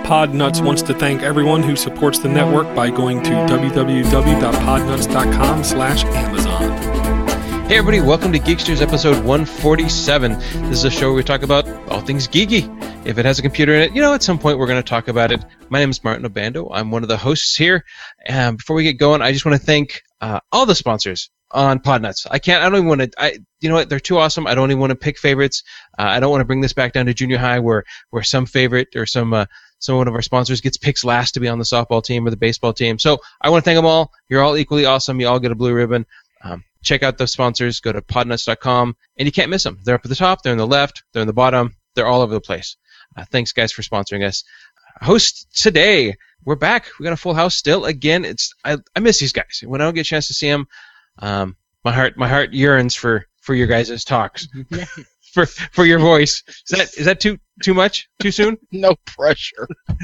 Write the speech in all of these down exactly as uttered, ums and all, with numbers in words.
Podnuts wants to thank everyone who supports the network by going to www.podnuts.com slash Amazon. Hey everybody, welcome to Geeksters episode one forty-seven. This is a show where we talk about all things geeky. If it has a computer in it, you know, at some point we're going to talk about it. My name is Martin Obando. I'm one of the hosts here. And before we get going, I just want to thank uh, all the sponsors on Podnuts. I can't, I don't even want to, I, you know what, they're too awesome. I don't even want to pick favorites. Uh, I don't want to bring this back down to junior high where, where some favorite or some, uh, some one of our sponsors gets picked last to be on the softball team or the baseball team. So I want to thank them all. You're all equally awesome. You all get a blue ribbon. Um, check out the sponsors. Go to podnuts dot com, and you can't miss them. They're up at the top. They're in the left. They're in the bottom. They're all over the place. Uh, thanks, guys, for sponsoring us. Uh, host today, we're back. We got a full house still. Again, it's I, I miss these guys. When I don't get a chance to see them, um, my heart my heart yearns for, for your guys' talks, for for your voice. Is that is that too too much? Too soon? No pressure.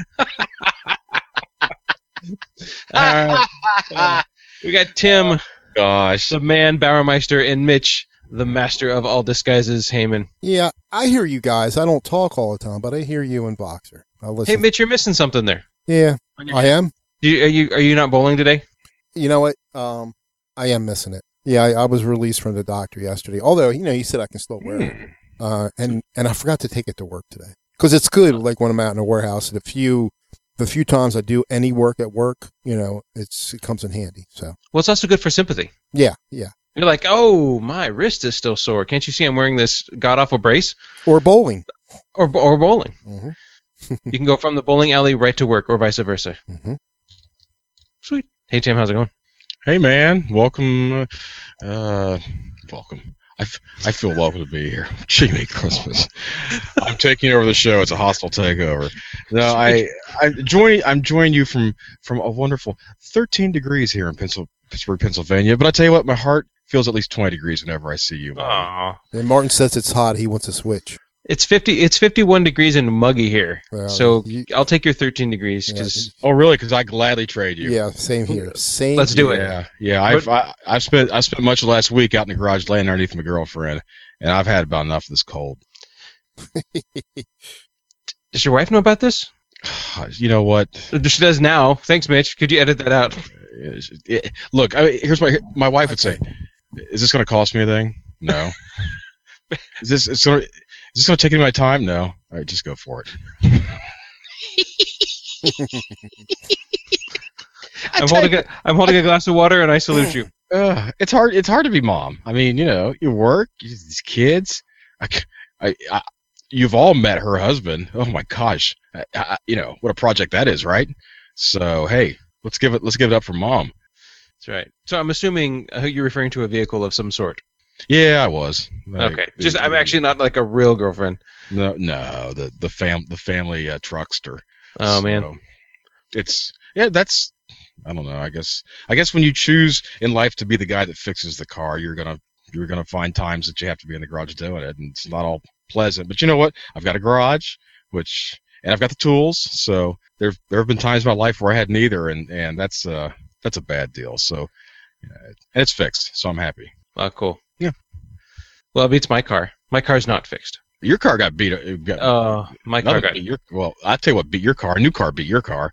uh, uh, we got Tim. Gosh. The man, Bauermeister, and Mitch, the master of all disguises, Heyman. Yeah, I hear you guys. I don't talk all the time, but I hear you in Boxer. I'll listen. Hey, Mitch, you're missing something there. Yeah, I am. You, are you are you not bowling today? You know what? Um, I am missing it. Yeah, I, I was released from the doctor yesterday. Although, you know, he said I can still wear it. Uh, and, and I forgot to take it to work today. Because it's good, like when I'm out in a warehouse, the few... The few times I do any work at work, you know, it's it comes in handy. So well, it's also good for sympathy. Yeah, yeah. You're like, oh, my wrist is still sore. Can't you see I'm wearing this god awful brace? Or bowling. Or or bowling. Mm-hmm. You can go from the bowling alley right to work, or vice versa. Mm-hmm. Sweet. Hey Tim, how's it going? Hey man, welcome. Uh, welcome. I, f- I feel welcome to be here. Jimmy Christmas. I'm taking over the show. It's a hostile takeover. No, I I'm joining I'm joining you from from a wonderful thirteen degrees here in Pencil, Pittsburgh, Pennsylvania. But I tell you what, my heart feels at least twenty degrees whenever I see you. Aww. And Martin says it's hot. He wants to switch. It's fifty. It's fifty-one degrees and muggy here. Well, so you, I'll take your thirteen degrees. Cause yeah. Oh, really? Because I gladly trade you. Yeah, same here. Same. Let's do here. it. Yeah, yeah. I've I, I've spent I spent much of last week out in the garage laying underneath my girlfriend, and I've had about enough of this cold. Does your wife know about this? You know what? She does now. Thanks, Mitch. Could you edit that out? It, look, I, here's my my wife would say, "Is this going to cost me anything?" No. Is this it's going to Is this going to take any of my time? No. All right, just go for it. I'm holding a I'm holding a glass of water, and I salute you. Uh, it's hard. It's hard to be mom. I mean, you know, you work, you, these kids. I, I, I, you've all met her husband. Oh my gosh, I, I, you know what a project that is, right? So hey, let's give it. Let's give it up for mom. That's right. So I'm assuming uh, you're referring to a vehicle of some sort. Yeah, I was. Okay. I, Just I'm actually not like a real girlfriend. No, no, the the fam the family uh, truckster. Oh so, man. It's yeah, that's I don't know. I guess I guess when you choose in life to be the guy that fixes the car, you're gonna you're gonna find times that you have to be in the garage doing it, and it's not all pleasant. But you know what? I've got a garage, which and I've got the tools. So there there have been times in my life where I had neither, and and that's uh that's a bad deal. So yeah, and it's fixed, so I'm happy. Oh, cool. Yeah. Well, it beats my car. My car's not fixed. Your car got beat. Uh, got, uh, my car got beat your. Well, I tell you what beat your car. A new car beat your car.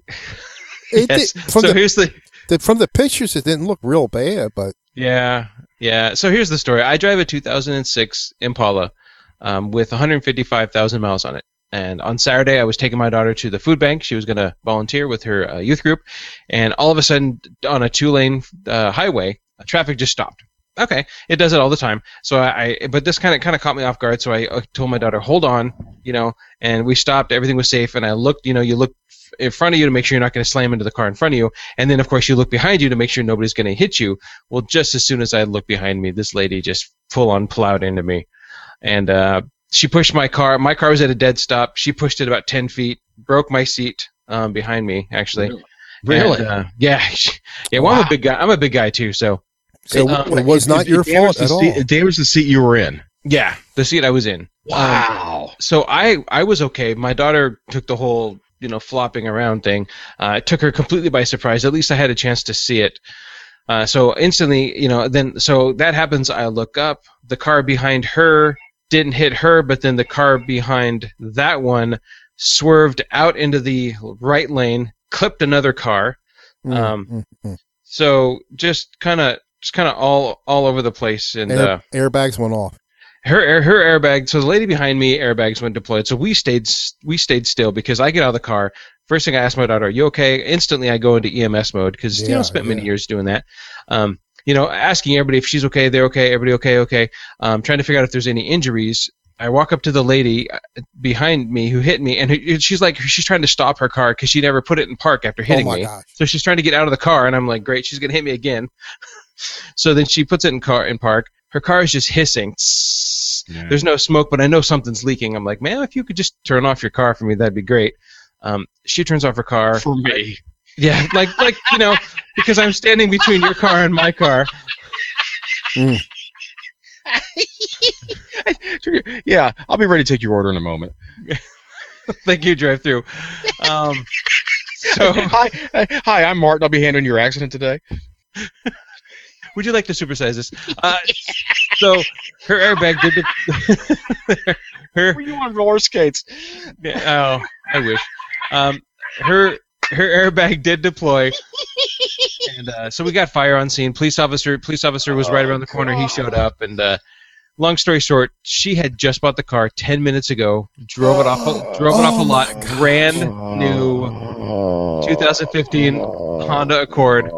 It yes. did, from so the, here's the, the from the pictures. It didn't look real bad, but yeah, yeah. So here's the story. I drive a two thousand six Impala um, with one hundred fifty-five thousand miles on it. And on Saturday, I was taking my daughter to the food bank. She was going to volunteer with her uh, youth group, and all of a sudden, on a two-lane uh, highway, traffic just stopped. Okay, it does it all the time. So I, I but this kind of kind of caught me off guard. So I told my daughter, "Hold on," you know, and we stopped. Everything was safe, and I looked. You know, you look in front of you to make sure you're not going to slam into the car in front of you, and then of course you look behind you to make sure nobody's going to hit you. Well, just as soon as I looked behind me, this lady just full on plowed into me, and uh, she pushed my car. My car was at a dead stop. She pushed it about ten feet, broke my seat um, behind me. Actually, really, and, uh, yeah, yeah. Well, wow. I'm a big guy. I'm a big guy too, so. So um, it was not it, your it fault at all. Seat, it damaged the seat you were in. Yeah, the seat I was in. Wow. Um, so I, I was okay. My daughter took the whole, you know, flopping around thing. Uh, it took her completely by surprise. At least I had a chance to see it. Uh, so instantly, you know, then so that happens. I look up. The car behind her didn't hit her, but then the car behind that one swerved out into the right lane, clipped another car. Um, mm-hmm. So just kind of just kind of all all over the place, and Air, uh, airbags went off. her air, her airbag. So the lady behind me, airbags went deployed. So we stayed we stayed still because I get out of the car. First thing I ask my daughter, "Are you okay?" Instantly, I go into E M S mode because Yeah, you know spent many yeah. years doing that. Um, you know, asking everybody if she's okay, they're okay, everybody okay, okay. Um, trying to figure out if there's any injuries. I walk up to the lady behind me who hit me, and who, she's like, she's trying to stop her car because she never put it in park after hitting oh my me. gosh. So she's trying to get out of the car, and I'm like, great, she's gonna hit me again. So then she puts it in car in park. Her car is just hissing. Yeah. There's no smoke, but I know something's leaking. I'm like, man, if you could just turn off your car for me, that'd be great. Um, she turns off her car. For me. Yeah, like like you know, because I'm standing between your car and my car. Mm. Yeah, I'll be ready to take your order in a moment. Thank you, drive through. Um, so, hi, hi, I'm Martin. I'll be handling your accident today. would you like to supersize this? Uh, so her airbag did the her. Were you on roller skates? Oh, I wish. Um, her her airbag did deploy, and uh, so we got fire on scene. Police officer police officer was right around the corner. He showed up, and uh, long story short, she had just bought the car ten minutes ago. Drove it off a, drove it off a Oh lot. my gosh. Brand new twenty fifteen Honda Accord.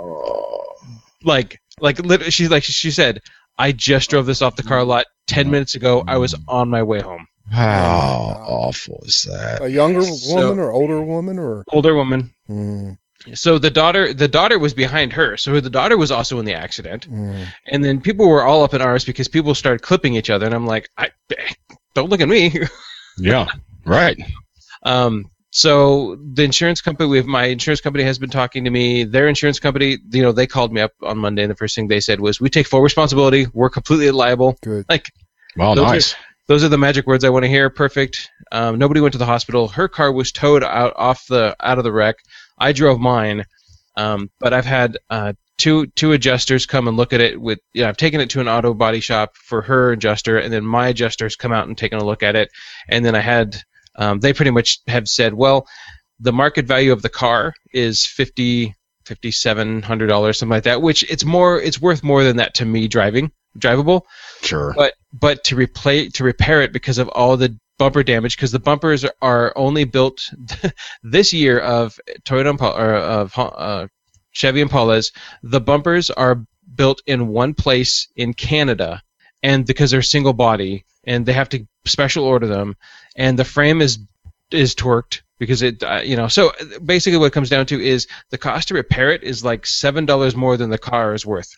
Like like lit- she's like she said, I just drove this off the car lot ten minutes ago. I was on my way home. How awful is that? A younger So- woman or older woman or? Older woman. Mm, So the daughter, the daughter was behind her. So the daughter was also in the accident, mm. and then people were all up in arms because people started clipping each other, and I'm like, I, don't look at me. Yeah, right. um, so the insurance company, with my insurance company has been talking to me. Their insurance company, you know, they called me up on Monday, and the first thing they said was, "We take full responsibility. We're completely liable." Good. Like Well, those nice. Are, those are the magic words I want to hear. Perfect. Um, nobody went to the hospital. Her car was towed out off the out of the wreck. I drove mine, um, but I've had uh, two two adjusters come and look at it. With you know, I've taken it to an auto body shop for her adjuster, and then my adjusters come out and taken a look at it. And then I had um, they pretty much have said, well, the market value of the car is fifty fifty seven hundred dollars, something like that. Which it's more it's worth more than that to me driving drivable. Sure. But but to replay to repair it because of all the bumper damage, because the bumpers are only built this year of Toyota Impala, or of uh, Chevy Impalas. The bumpers are built in one place in Canada, and because they're single body, and they have to special order them, and the frame is is torqued because it uh, you know. So basically, what it comes down to is the cost to repair it is like seven dollars more than the car is worth.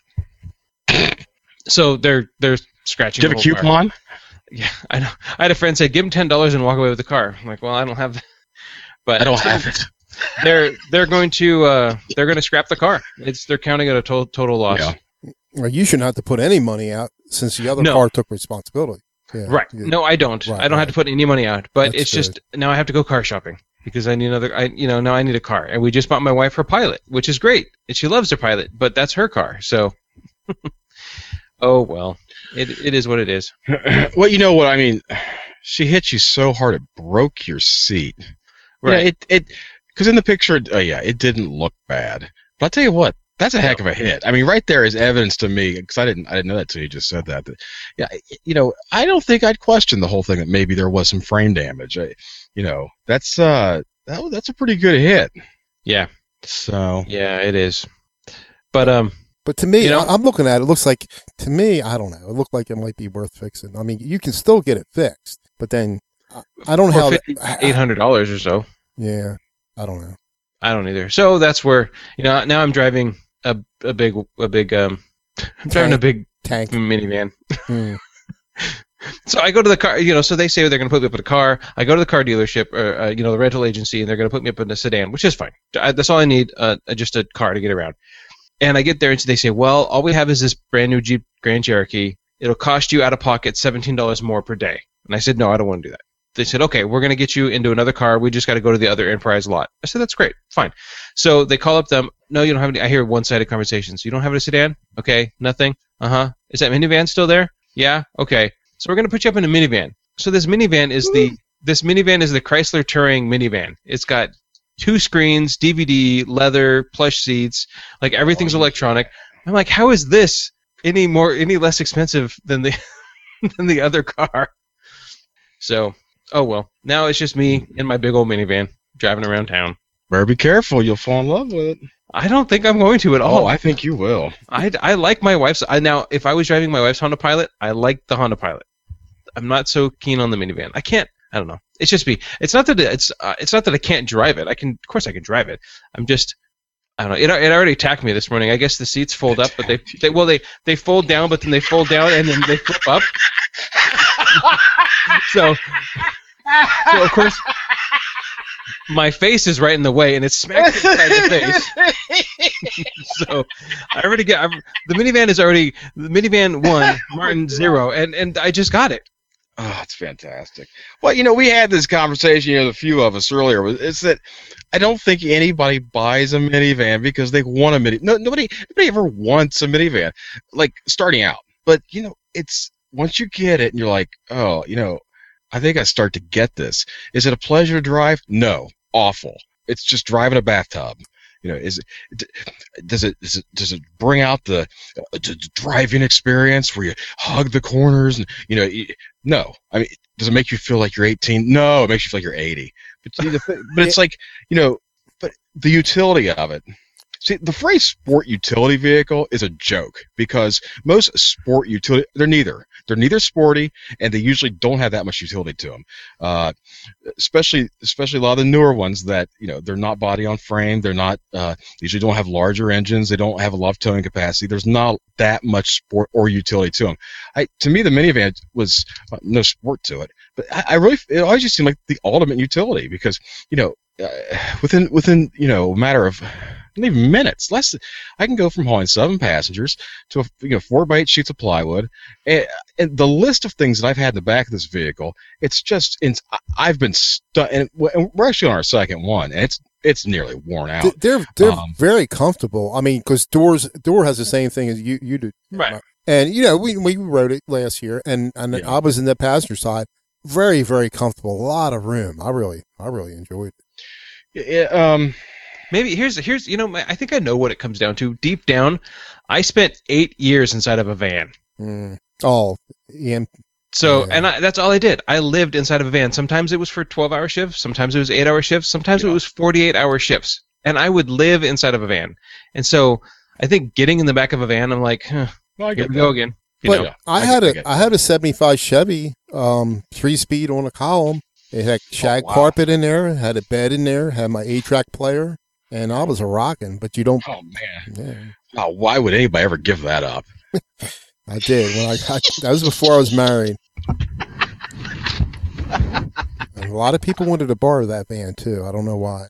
So they're they're scratching. Do you have a the whole car. coupon? Yeah, I know. I had a friend say, "Give him ten dollars and walk away with the car." I'm like, "Well, I don't have." That. But I don't have it. They're they're going to uh, they're going to scrap the car. It's they're counting it a total total loss. Yeah. Well, you shouldn't have to put any money out since the other No. car took responsibility. Yeah, Right? yeah. No, I don't. Right, I don't have to right. put any money out. But That's it's just now I have to go car shopping because I need another. I you know now I need a car, and we just bought my wife her Pilot, which is great, and she loves her Pilot, but that's her car. So, oh well, it it is what it is. Well, you know what I mean. She hit you so hard it broke your seat. Right. Yeah, it it because in the picture, oh yeah, it didn't look bad. But I'll tell you what, that's a heck of a hit. I mean, right there is evidence to me because I didn't I didn't know that till you just said that. that yeah, you know, I don't think I'd question the whole thing that maybe there was some frame damage. I, you know, that's uh that that's a pretty good hit. Yeah. So Yeah, it is. But um. But to me, You know- I- I'm looking at it. It looks like, to me, I don't know. It looked like it might be worth fixing. I mean, you can still get it fixed, but then I- I don't know how. eight hundred dollars or so. Yeah, I don't know. I don't either. So that's where you know now I'm driving a a big a big um I'm driving a big Tank. minivan. Hmm. So I go to the car, you know. So they say they're going to put me up in a car. I go to the car dealership, or uh, you know, the rental agency, and they're going to put me up in a sedan, which is fine. I, that's all I need, uh, just a car to get around. And I get there, and they say, "Well, all we have is this brand new Jeep Grand Cherokee. It'll cost you out of pocket seventeen dollars more per day." And I said, "No, I don't want to do that." They said, "Okay, we're going to get you into another car. We just got to go to the other Enterprise lot." I said, "That's great, fine." So they call up them. No, you don't have any. I hear one-sided conversations. You don't have a sedan? Okay, nothing. Uh huh. Is that minivan still there? Yeah. Okay. So we're going to put you up in a minivan. So this minivan is the this minivan is the Chrysler Touring minivan. It's got two screens, D V D, leather, plush seats, like everything's electronic. I'm like, how is this any more, any less expensive than the than the other car? So, oh well. Now it's just me in my big old minivan driving around town. Better be careful. You'll fall in love with it. I don't think I'm going to at all. Oh, I think you will. I, I like my wife's. I, now, if I was driving my wife's Honda Pilot, I like the Honda Pilot. I'm not so keen on the minivan. I can't. I don't know. It's just me. It's not that it's. Uh, it's not that I can't drive it. I can. Of course, I can drive it. I'm just. I don't know. It, it already attacked me this morning. I guess the seats fold up, but they. they well, they they fold down, but then they fold down, and then they flip up. so. So of course. My face is right in the way, and it's smacked inside the face. So I already got I'm, the minivan is already the minivan one, Martin zero, and and I just got it. Oh, it's fantastic. Well, you know, we had this conversation, you know, a few of us earlier. It's that I don't think anybody buys a minivan because they want a mini. No, nobody, nobody ever wants a minivan, like starting out. But you know, it's once you get it, and you're like, oh, you know. I think I start to get this. Is it a pleasure to drive? No, awful. It's just driving a bathtub. You know, is it? Does it? Does it? Does it bring out the, uh, the driving experience where you hug the corners and you know? You, no, I mean, does it make you feel like you're eighteen? No, it makes you feel like you're eighty. But see, the, but it's like you know, but the utility of it. See, the phrase sport utility vehicle is a joke because most sport utility, they're neither. They're neither sporty, and they usually don't have that much utility to them. Uh, especially, especially a lot of the newer ones that, you know, they're not body on frame. They're not, uh, usually don't have larger engines. They don't have a lot of towing capacity. There's not that much sport or utility to them. I, to me, the minivan was uh, no sport to it. But I, I really, it always just seemed like the ultimate utility because, you know, uh, within, within, you know, a matter of, not even minutes. Less, I can go from hauling seven passengers to a, you know four by eight sheets of plywood, and, and the list of things that I've had in the back of this vehicle, it's just it's, I've been stuck. And we're actually on our second one, and it's it's nearly worn out. They're they're um, very comfortable. I mean, because doors door has the same thing as you you do, right? And you know we we rode it last year, and and yeah. I was in the passenger side. Very very comfortable. A lot of room. I really I really enjoyed it. Yeah. Um. Maybe here's here's you know I think I know what it comes down to. Deep down, I spent eight years inside of a van. Mm. Oh, yeah. So yeah. and I, that's all I did. I lived inside of a van. Sometimes it was for twelve-hour shifts. Sometimes it was eight-hour shifts. Sometimes yeah. it was forty-eight-hour shifts. And I would live inside of a van. And so I think getting in the back of a van, I'm like, huh, well, I here we go again. You but know, I, I had a I, I had a seventy-five Chevy, um, three-speed on a column. It had shag oh, wow. carpet in there. Had a bed in there. Had my eight-track player. And I was a rockin', but you don't. Oh man! Yeah. Oh, why would anybody ever give that up? I did. When I got, that was before I was married. And a lot of people wanted to borrow that van too. I don't know why.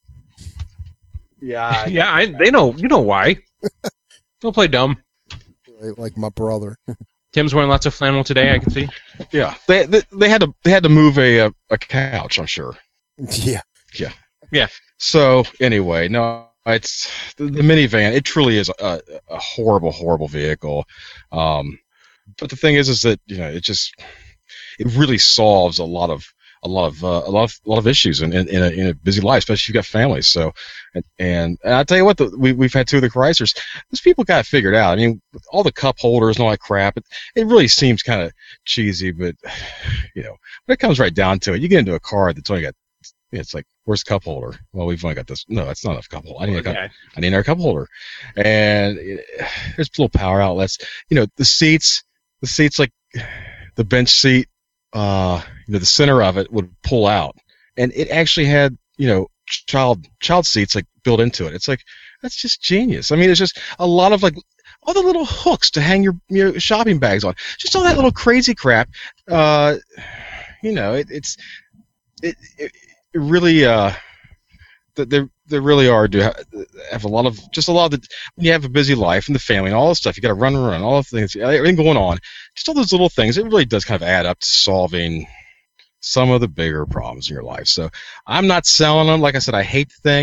Yeah. yeah, I, they know. You know why? Don't play dumb. Like my brother. Tim's wearing lots of flannel today. I can see. Yeah, they they, they had to they had to move a a couch. I'm sure. Yeah. Yeah. Yeah. So anyway, no, it's the, the minivan. It truly is a, a horrible, horrible vehicle. Um, but the thing is, is that you know, it just it really solves a lot of a lot of uh, a lot of a lot of issues in in, in, a, in a busy life, especially if you've got families. So, and and, and I tell you what, the, we we've had two of the Chryslers. Those people got it figured out. I mean, with all the cup holders and all that crap, it, it really seems kind of cheesy, but you know, when it comes right down to it, you get into a car that's only got. It's like, where's the cup holder? Well, we've only got this. No, that's not enough cup holder. I need a cup. I need another cup holder. And it, there's little power outlets. You know, the seats, the seats like the bench seat. Uh, you know, the center of it would pull out, and it actually had you know child child seats like built into it. It's like that's just genius. I mean, it's just a lot of like all the little hooks to hang your your shopping bags on. Just all that little crazy crap. Uh, you know, it, it's it. it It really, uh, they they really are do have, have a lot of just a lot of the when you have a busy life and the family and all this stuff. You got to run, run, all the things, everything going on. Just all those little things. It really does kind of add up to solving some of the bigger problems in your life. So I'm not selling them. Like I said, I hate the thing.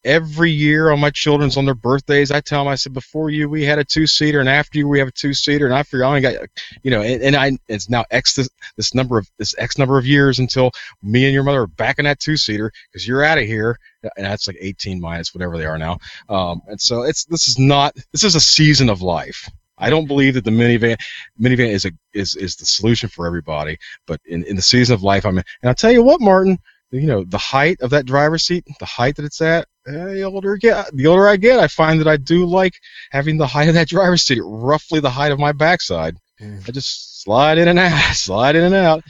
every year on my children's on their birthdays, I tell them, I said, before you we had a two-seater, and after you we have a two-seater, and I figure I only got, you know, and, and I it's now X this, this number of this X number of years until me and your mother are back in that two-seater because you're out of here, and that's like eighteen minus whatever they are now. Um, and so it's this is not this is a season of life. I don't believe that the minivan minivan is a is is the solution for everybody, but in, in the season of life I'm in. And I'll tell you what, Martin, you know, the height of that driver's seat, the height that it's at, uh, the older I get, the older I get, I find that I do like having the height of that driver's seat, roughly the height of my backside. Mm. I just slide in and out, slide in and out.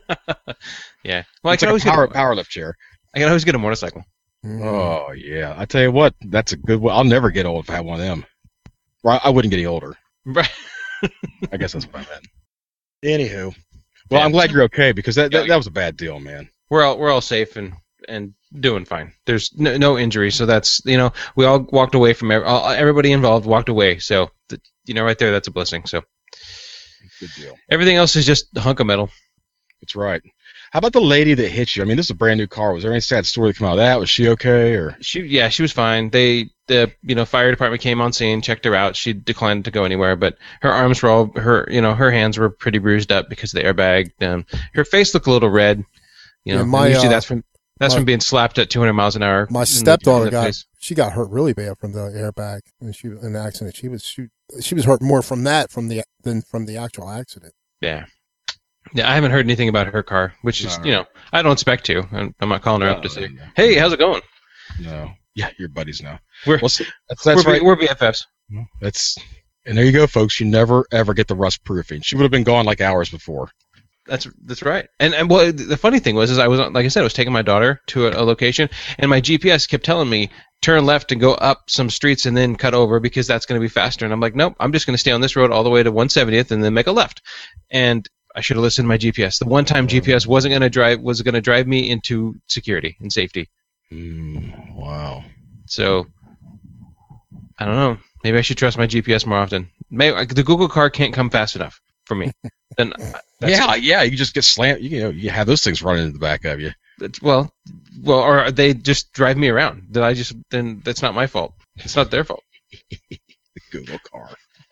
Yeah, well, it's I can like always a power, get a power lift chair. I can always get a motorcycle. Mm. Oh yeah, I tell you what, that's a good one. I'll never get old if I have one of them. Well, I wouldn't get any older. Right. I guess that's what I meant. Anywho, well, yeah. I'm glad you're okay because that, that that was a bad deal, man. We're all we're all safe and, and doing fine. There's no, no injury, so that's you know we all walked away from every, all, everybody involved walked away. So the, you know right there, that's a blessing. So good deal. Everything else is just a hunk of metal. That's right. How about the lady that hit you? I mean, this is a brand new car. Was there any sad story that came out of that? Was she okay or? She yeah, she was fine. They the you know fire department came on scene, checked her out. She declined to go anywhere, but her arms were all her you know her hands were pretty bruised up because of the airbag. Um, her face looked a little red. You know, yeah, my, usually uh, that's from that's my, from being slapped at two hundred miles an hour. My stepdaughter the, got face. she got hurt really bad from the airbag when she was in an accident. She was she, she was hurt more from that from the than from the actual accident. Yeah. Yeah, I haven't heard anything about her car, which is, no, you know, I don't expect to. I'm, I'm not calling her no, up to say, no. "Hey, how's it going?" No, yeah, you're buddies now. We're well, that's, that's we're, right. We're B F Fs. That's and there you go, folks. You never ever get the rust proofing. She would have been gone like hours before. That's that's right. And and well, the funny thing was, is I was like I said, I was taking my daughter to a, a location, and my G P S kept telling me turn left and go up some streets and then cut over because that's going to be faster. And I'm like, nope, I'm just going to stay on this road all the way to one seventieth and then make a left. And I should have listened to my G P S. The one-time G P S wasn't going to drive was going to drive me into security and safety. Mm, wow. So I don't know. Maybe I should trust my G P S more often. Maybe the Google car can't come fast enough for me. Then that's yeah, yeah. You just get slammed. You know, you have those things running in the back of you. It's, well, well, or they just drive me around. Then I just then that's not my fault. It's not their fault. The Google car.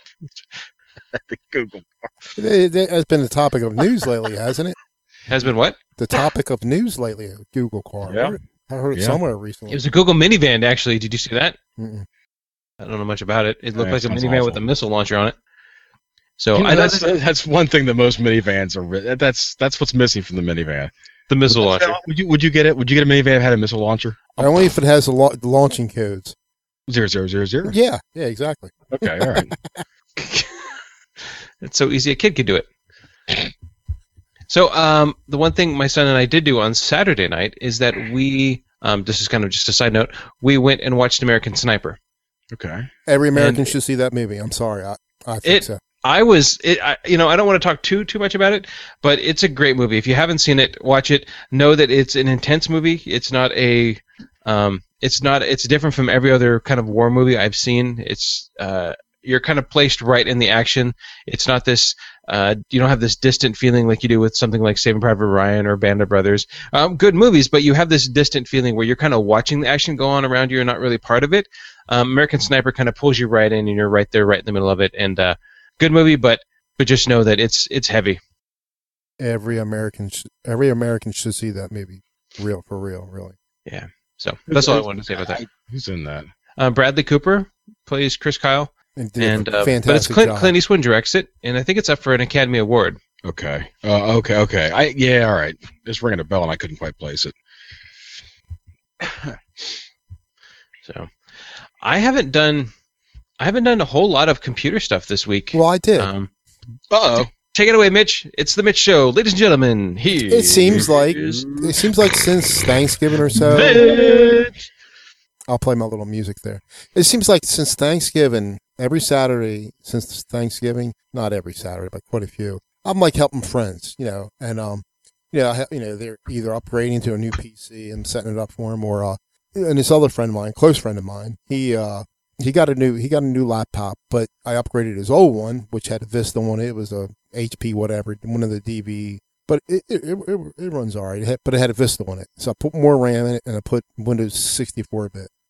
The Google car. It, it has been the topic of news lately, hasn't it? Has been what? The topic of news lately, Google car. Yeah. I heard it yeah. somewhere recently. It was a Google minivan, actually. Did you see that? Mm-mm. I don't know much about it. It looked Yeah, like a minivan awful. with a missile launcher on it. So you know, I know that's, that's one thing that most minivans are. That's that's what's missing from the minivan. The missile would launcher. Would you would you get it? Would you get a minivan that had a missile launcher? Only if it has the, la- the launching codes. Zero zero zero zero. Yeah, yeah, exactly. Okay, all right. It's so easy a kid could do it. So um, the one thing my son and I did do on Saturday night is that we, um, this is kind of just a side note, we went and watched American Sniper. Okay. Every American And should see that movie. I'm sorry, I, I think it, so. I was, it, I, you know, I don't want to talk too too much about it, but it's a great movie. If you haven't seen it, watch it. Know that it's an intense movie. It's not a, um, it's not, it's different from every other kind of war movie I've seen. It's, uh, you're kind of placed right in the action. It's not this, uh, you don't have this distant feeling like you do with something like Saving Private Ryan or Band of Brothers. Um, good movies, but you have this distant feeling where you're kind of watching the action go on around you. You're not really part of it. Um, American Sniper kind of pulls you right in, and you're right there, right in the middle of it. And uh, good movie, but but just know that it's it's heavy. Every American, sh- every American should see that movie. Real for real, really. Yeah. So that's all I wanted to say about that. Who's in that? Uh, Bradley Cooper plays Chris Kyle. And, did And a uh, fantastic but it's Clint, job. Clint Eastwood directs it, and I think it's up for an Academy Award. Okay. Uh, okay. Okay. I yeah. All right. Just ringing a bell, and I couldn't quite place it. So, I haven't done, I haven't done a whole lot of computer stuff this week. Well, I did. Um, Uh oh. take it away, Mitch. It's the Mitch Show, ladies and gentlemen. Here It seems like is it seems like since Thanksgiving or so. Mitch. I'll play my little music there. It seems like since Thanksgiving, every Saturday since Thanksgiving, not every Saturday, but quite a few, I'm like helping friends, you know, and um, you know, I ha- you know, they're either upgrading to a new P C and setting it up for them, or uh, and this other friend of mine, close friend of mine, he uh, he got a new he got a new laptop, but I upgraded his old one, which had a Vista on it. It was a H P whatever, one of the D V. But it it, it, it runs all right, it had, but it had a Vista on it. So I put more RAM in it, and I put Windows sixty-four bit.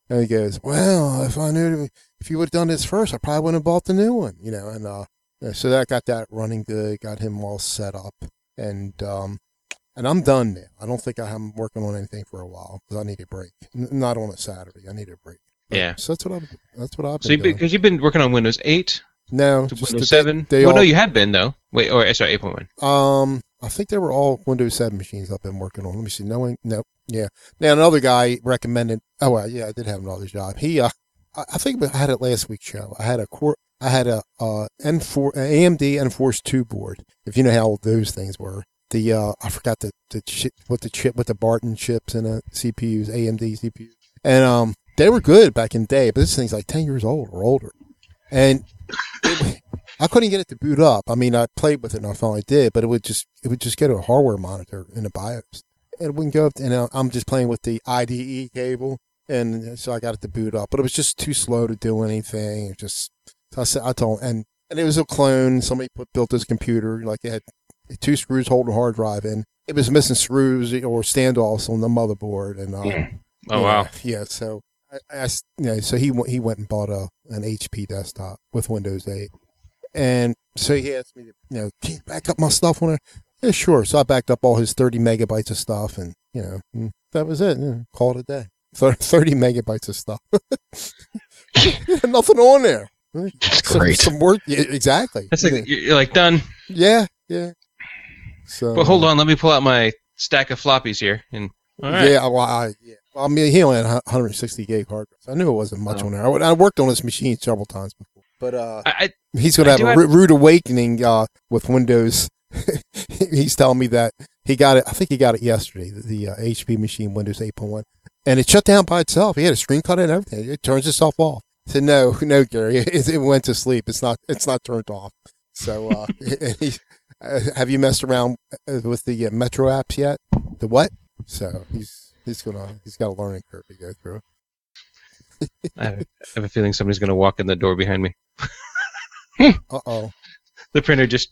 And he goes, well, if I knew, if you would have done this first, I probably wouldn't have bought the new one, you know. And uh, yeah, so that got that running good, got him all set up, and um, and I'm done now. I don't think I'm working on anything for a while because I need a break. N- not on a Saturday. I need a break. But, Yeah. So that's what I've that's what I've been So you doing. because you've been working on Windows eight No, to just Windows the- seven. They well, all, no, you had been though. Wait, or sorry, eight point one. Um, I think they were all Windows seven machines I've been working on. Let me see. No one, nope. Yeah. Now another guy recommended. Oh, well, yeah, I did have another job. He, uh, I, I think I had it last week's show. I had a core. I had a uh N four A M D Enforce two board. If you know how old those things were. The uh, I forgot the the chip with the chip with the Barton chips and the C P Us, A M D C P Us, and um, they were good back in the day. But this thing's like ten years old or older, and it, I couldn't get it to boot up. I mean, I played with it and I finally did, but it would just it would just go to a hardware monitor in the BIOS. And it wouldn't go up, and uh, I'm just playing with the I D E cable, and so I got it to boot up. But it was just too slow to do anything. It just so I said I told and and it was a clone. Somebody put built this computer like it had two screws holding a hard drive in. It was missing screws or standoffs on the motherboard, and uh, Oh yeah, wow. yeah. So I, I you know, so he went he went and bought a an H P desktop with Windows eight. And so he asked me to, you know, can you back up my stuff on it? Yeah, sure. So I backed up all his thirty megabytes of stuff, and, you know, and that was it. You know, call it a day. thirty megabytes of stuff. Nothing on there. That's Some, great. some work. Yeah, exactly. That's like you're you're like done. Yeah, yeah. So, But hold on, let me pull out my stack of floppies here. And all right. Yeah, well, I, yeah. Well, I mean, he only had one hundred sixty gig hard drive. So I knew it wasn't much Oh. on there. I, I worked on this machine several times before. But uh, I, he's going to I have do a have- ru- rude awakening uh, with Windows. He's telling me that he got it. I think he got it yesterday, the, the uh, H P machine, Windows eight point one. And it shut down by itself. He had a screen cut and everything. It turns itself off. I said, no, no, Gary. It, it went to sleep. It's not It's not turned off. So uh, he, uh, have you messed around with the uh, Metro apps yet? The what? So he's he's gonna he's got a learning curve to go through. I have, I have a feeling somebody's going to walk in the door behind me. Uh oh. The printer just.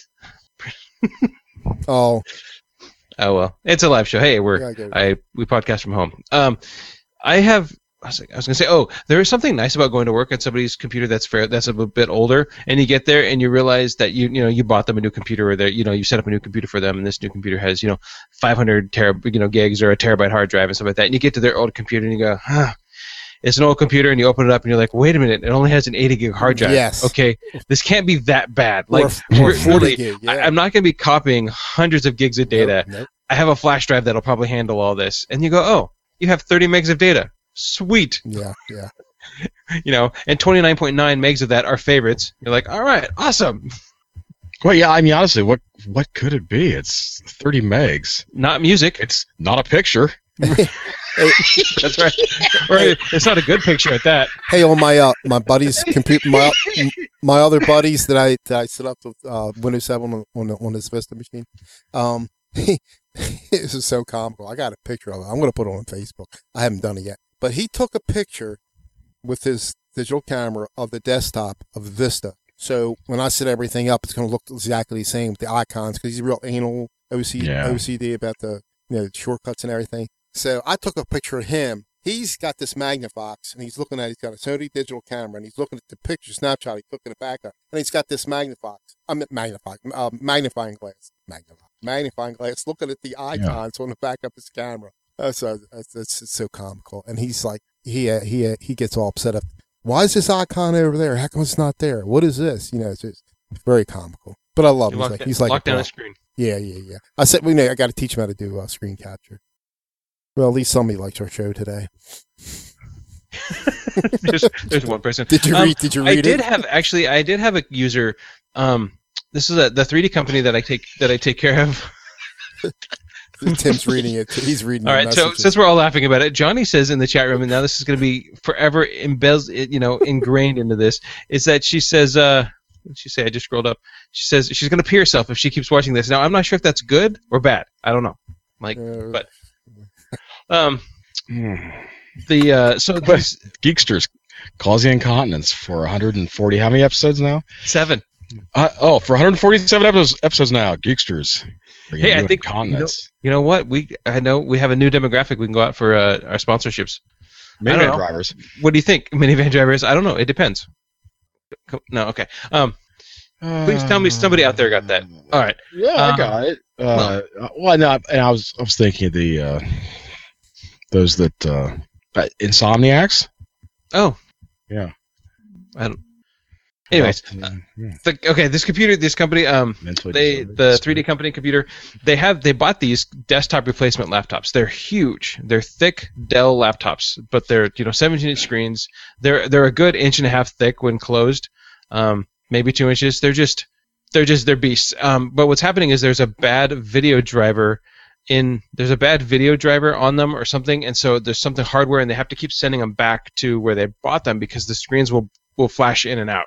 Oh. Oh well, it's a live show. Hey, we're Yeah, I get it. I we podcast from home. Um, I have. I was, like, I was gonna say, oh, there is something nice about going to work on somebody's computer that's fair, that's a bit older, and you get there and you realize that you you know you bought them a new computer, or they you know you set up a new computer for them, and this new computer has you know five hundred tera you know gigs or a terabyte hard drive and stuff like that, and you get to their old computer and you go, huh. It's an old computer, and you open it up, and you're like, "Wait a minute! It only has an eighty gig hard drive. Yes. Okay, this can't be that bad. Like, or, or re- forty really, gig. Yeah. I, I'm not going to be copying hundreds of gigs of data. Nope, nope. I have a flash drive that'll probably handle all this." And you go, "Oh, you have thirty megs of data. Sweet." Yeah, yeah. You know, and twenty-nine point nine megs of that are favorites. You're like, "All right, awesome." Well, yeah, I mean, honestly, what what could it be? It's thirty megs. Not music. It's not a picture. That's right. Or it's not a good picture at that. Hey, on my uh, my buddies' computer, my my other buddies that I that I set up with uh, Windows seven on on, the, on this Vista machine, um, this is so comical. I got a picture of it. I'm gonna put it on Facebook. I haven't done it yet, but he took a picture with his digital camera of the desktop of Vista. So when I set everything up, it's gonna look exactly the same with the icons because he's real anal O C, Yeah. O C D about the you know the shortcuts and everything. So I took a picture of him. He's got this Magnavox, and he's looking at. He's got a Sony digital camera, and he's looking at the picture snapshot. He's looking it back up, and he's got this Magnavox. I mean, magnifying, uh, magnifying glass, magnifying, magnifying glass. Looking at the icons on the back of his camera. That's uh, that's, that's it's so comical. And he's like, he uh, he uh, he gets all upset up. Why is this icon over there? How come it's not there? What is this? You know, it's just very comical. But I love him. He's Lock, like, he's like, lock a down pro. the screen. Yeah, yeah, yeah. I said, we know I got to teach him how to do uh, screen capture. Well, at least somebody likes our show today. there's, there's one person. Did you Um, read? Did you read I it? did have actually. I did have a user. Um, this is a, the three D company that I take that I take care of. Tim's reading it. He's reading. All the right, so messages. since we're all laughing about it, Johnny says in the chat room, and now this is going to be forever embez- you know, ingrained into this, is that she says, uh, what did she say? I just scrolled up. She says she's going to pee herself if she keeps watching this. Now, I'm not sure if that's good or bad. I don't know. Like, Uh, but um, Hmm. the uh, so this Geeksters, causing incontinence for one hundred forty. How many episodes now? seven. Uh, oh, for one hundred forty-seven episodes, episodes now. Geeksters. bringing Hey, I you think- incontinence. You know what? We I know we have a new demographic. We can go out for uh, our sponsorships. Minivan drivers. What do you think, minivan drivers? I don't know. It depends. No, okay. Um, please tell me somebody out there got that. All right. Yeah, um, I got it. Uh, well, well no, and I was I was thinking of the uh, those that uh, Insomniacs. Oh, yeah. I don't. Anyways, uh, the, okay. This computer, this company, um, they the three D company computer, they have they bought these desktop replacement laptops. They're huge. They're thick Dell laptops, but they're you know seventeen inch screens. They're they're a good inch and a half thick when closed, um, maybe two inches. They're just they're just they're beasts. Um, but what's happening is there's a bad video driver in there's a bad video driver on them or something, and so there's something hardware, and they have to keep sending them back to where they bought them because the screens will will flash in and out.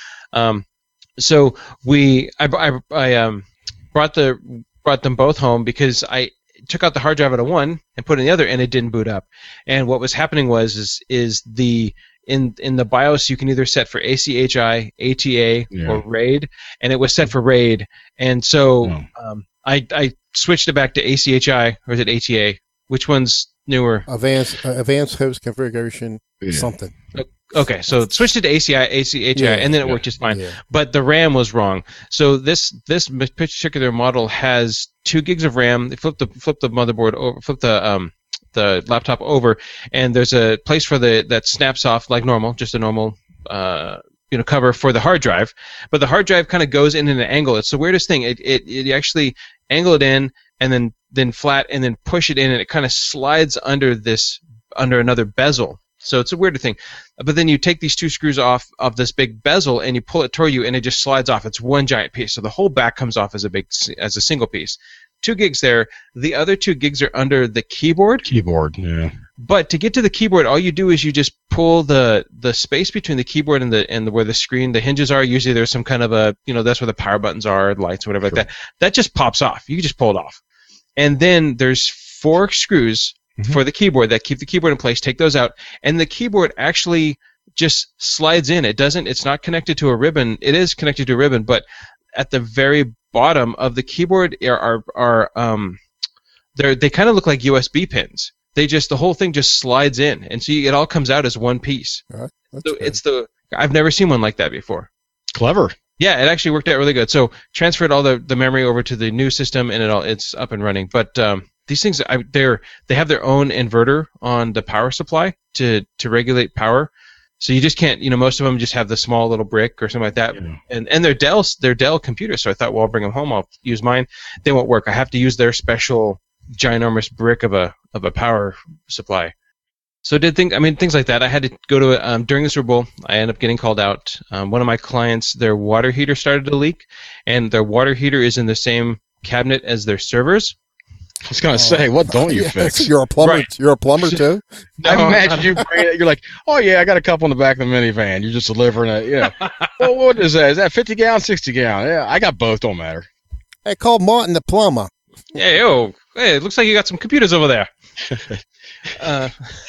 Um, so we, I, I, I um, brought the brought them both home because I took out the hard drive out of one and put it in the other, and it didn't boot up. And what was happening was is is the in in the BIOS you can either set for A C H I, A T A, Yeah. or RAID, and it was set for RAID. And so Oh. um, I I switched it back to A C H I, or is it A T A? Which one's newer? Advanced uh, advanced host configuration Yeah. something. Okay, so switched it to A C I, A C H I, Yeah, and then it yeah, worked just fine. Yeah. But the RAM was wrong. So this this particular model has two gigs of RAM. They flip the flip the motherboard over, flip the um the laptop over, and there's a place for the that snaps off like normal, just a normal uh you know cover for the hard drive. But the hard drive kind of goes in at an angle. It's the weirdest thing. It it it actually angle it in and then then flat and then push it in, and it kind of slides under this under another bezel. So it's a weird thing. But then you take these two screws off of this big bezel and you pull it toward you, and it just slides off. It's one giant piece. So the whole back comes off as a big as a single piece. Two gigs there. The other two gigs are under the keyboard. Keyboard, yeah. But to get to the keyboard, all you do is you just pull the the space between the keyboard and the and the, where the screen, the hinges are. Usually there's some kind of a, you know, that's where the power buttons are, lights, whatever Sure. like that. That just pops off. You can just pull it off. And then there's four screws Mhm. for the keyboard that keep the keyboard in place. Take those out, and the keyboard actually just slides in. It doesn't. It's not connected to a ribbon. It is connected to a ribbon, but at the very bottom of the keyboard are are, are um, they they kind of look like U S B pins. They just the whole thing just slides in, and so you, it all comes out as one piece. All right. That's So good. it's the I've never seen one like that before. Clever. Yeah, it actually worked out really good. So transferred all the, the memory over to the new system, and it all it's up and running. But um, these things, I, they're they have their own inverter on the power supply to to regulate power. So you just can't, you know, most of them just have the small little brick or something like that. Yeah. And and they're Dell they're Dell computers. So I thought, well, I'll bring them home. I'll use mine. They won't work. I have to use their special ginormous brick of a of a power supply. So did things, I mean, things like that. I had to go to, um, during the Super Bowl, I ended up getting called out. Um, one of my clients, their water heater started to leak, and their water heater is in the same cabinet as their servers. I was gonna say, what don't you Yeah, fix? so you're a plumber. Right. You're a plumber too. I No, imagine not- you bring it, you're like, oh yeah, I got a couple in the back of the minivan. You're just delivering it. Yeah. Well, what is that? Is that fifty gallon, sixty gallon? Yeah, I got both. Don't matter. Hey, call Martin the plumber. Hey, oh, hey, it looks like you got some computers over there. uh,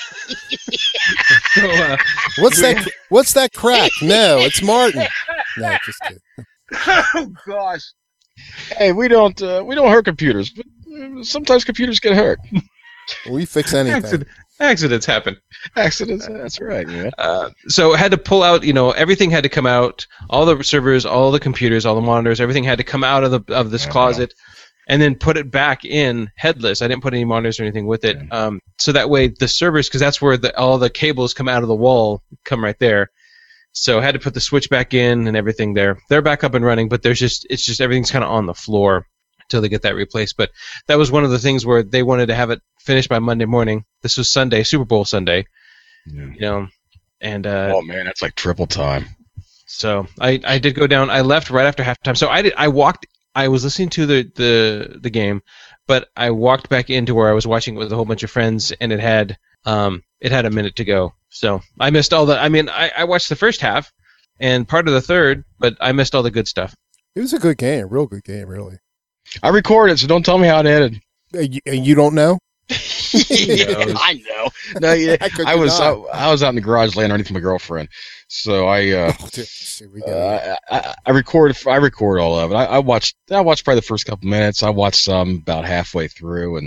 so, uh, What's that? What's that crack? No, it's Martin. No, just kidding. Oh gosh. Hey, we don't uh, we don't hurt computers, but uh, sometimes computers get hurt. We fix anything. accident, accidents happen. Accidents. That's right, man. Uh, so I had to pull out, you know, everything had to come out, all the servers, all the computers, all the monitors, everything had to come out of the of this Yeah. closet, and then put it back in headless. I didn't put any monitors or anything with it, um, so that way the servers, because that's where the, all the cables come out of the wall, come right there. So I had to put the switch back in and everything there. They're back up and running, but there's just it's just everything's kind of on the floor until they get that replaced. But that was one of the things where they wanted to have it finished by Monday morning. This was Sunday, Super Bowl Sunday, Yeah. you know, and uh, Oh man, that's like triple time. so I, I did go down. I left right after halftime. So I did. I walked. I was listening to the, the, the game, but I walked back into where I was watching it with a whole bunch of friends, and it had um it had a minute to go. So I missed all the. I mean, I, I watched the first half and part of the third, but I missed all the good stuff. It was a good game, real good game, really. I recorded, so don't tell me how it ended. Uh, you, and you don't know? I know. No, yeah, How could I you was not? I, I was out in the garage laying underneath my girlfriend, so I uh, Oh, dude, see, we got uh, I, I recorded I recorded all of it. I, I watched I watched probably the first couple minutes. I watched some about halfway through, and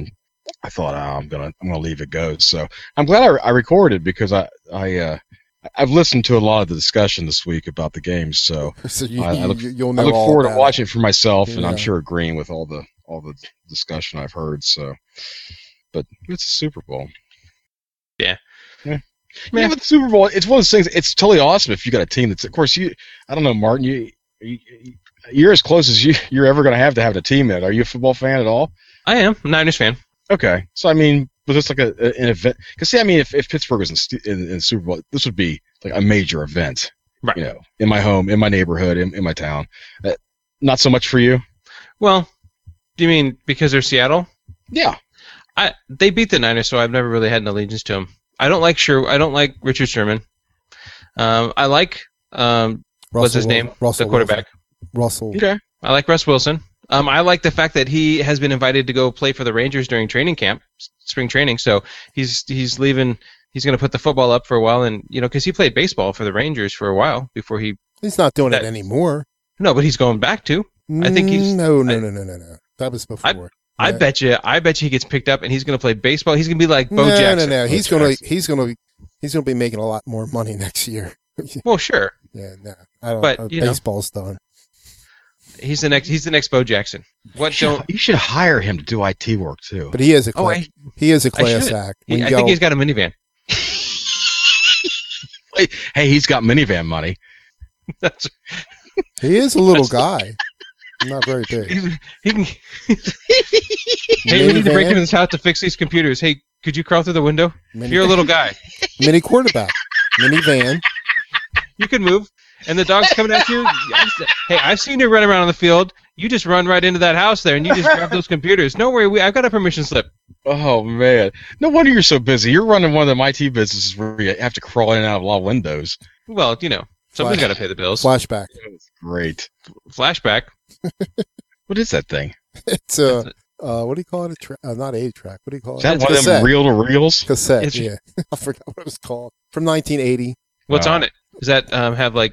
I thought oh, I'm gonna I'm gonna leave it go. So I'm glad I, I recorded because I I uh, I've listened to a lot of the discussion this week about the games. So, so you, I, I look, you'll know I look all forward to about watching it for myself, and Yeah. I'm sure agreeing with all the all the discussion I've heard. So, but it's a Super Bowl. Yeah. Yeah. Yeah, but the Super Bowl, it's one of those things. It's totally awesome if you got a team that's, of course, you. I don't know, Martin. You, you you're as close as you you're ever going to have to having a team. That are you a football fan at all? I am. I'm a Niners fan. Okay, so I mean, was this like a, a an event? Because see, I mean, if, if Pittsburgh was in, st- in in the Super Bowl, this would be like a major event. Right. You know, in my home, in my neighborhood, in, in my town. Uh, not so much for you. Well, do you mean because they're Seattle? Yeah. I they beat the Niners, so I've never really had an allegiance to them. I don't like Sher. I don't like Richard Sherman. Um, I like um, what's his name? Russell the quarterback. Russell. Okay. I like Russ Wilson. Um, I like the fact that he has been invited to go play for the Rangers during training camp, s- spring training. So he's he's leaving. He's going to put the football up for a while, and you know, because he played baseball for the Rangers for a while before he. He's not doing That- it anymore. No, but he's going back to. I think he's- no, no, I- no, no, no, no. That was before. I Yeah. bet you. I bet you he gets picked up, and he's going to play baseball. He's going to be like Bo no, Jackson. no, no. Bo He's gonna Jackson. he's gonna he's gonna be making a lot more money next year. Well, sure. Yeah, no, I don't. But, uh, you know. baseball's done. He's the next. He's the next Bo Jackson. What don't? You should hire him to do I T work too. But he is a Oh, class, I, he is a I class should. act. he, When I you think go- he's got a minivan. Hey, he's got minivan money. That's, he is a little guy. Not very big. he's, he can. Hey, we need to break Minivan, into this house to fix these computers. Hey, could you crawl through the window? mini, You're a little guy. mini quarterback, minivan. You can move. And the dog's coming at you. I've, hey, I've seen you run around on the field. You just run right into that house there, and you just grab those computers. No worry, we, I've got a permission slip. Oh man, no wonder you're so busy. You're running one of them I T businesses where you have to crawl in and out of a lot of windows. Well, you know, somebody's got Flash- to pay the bills. Flashback. That's great. Flashback. What is that thing? It's a uh, what do you call it? A tra- uh, not a track. What do you call Is it? that It's one of them cassette. reel to reels? Cassette. It's- Yeah, I forgot what it was called. From nineteen eighty. What's Wow. on it? Does that um, have like?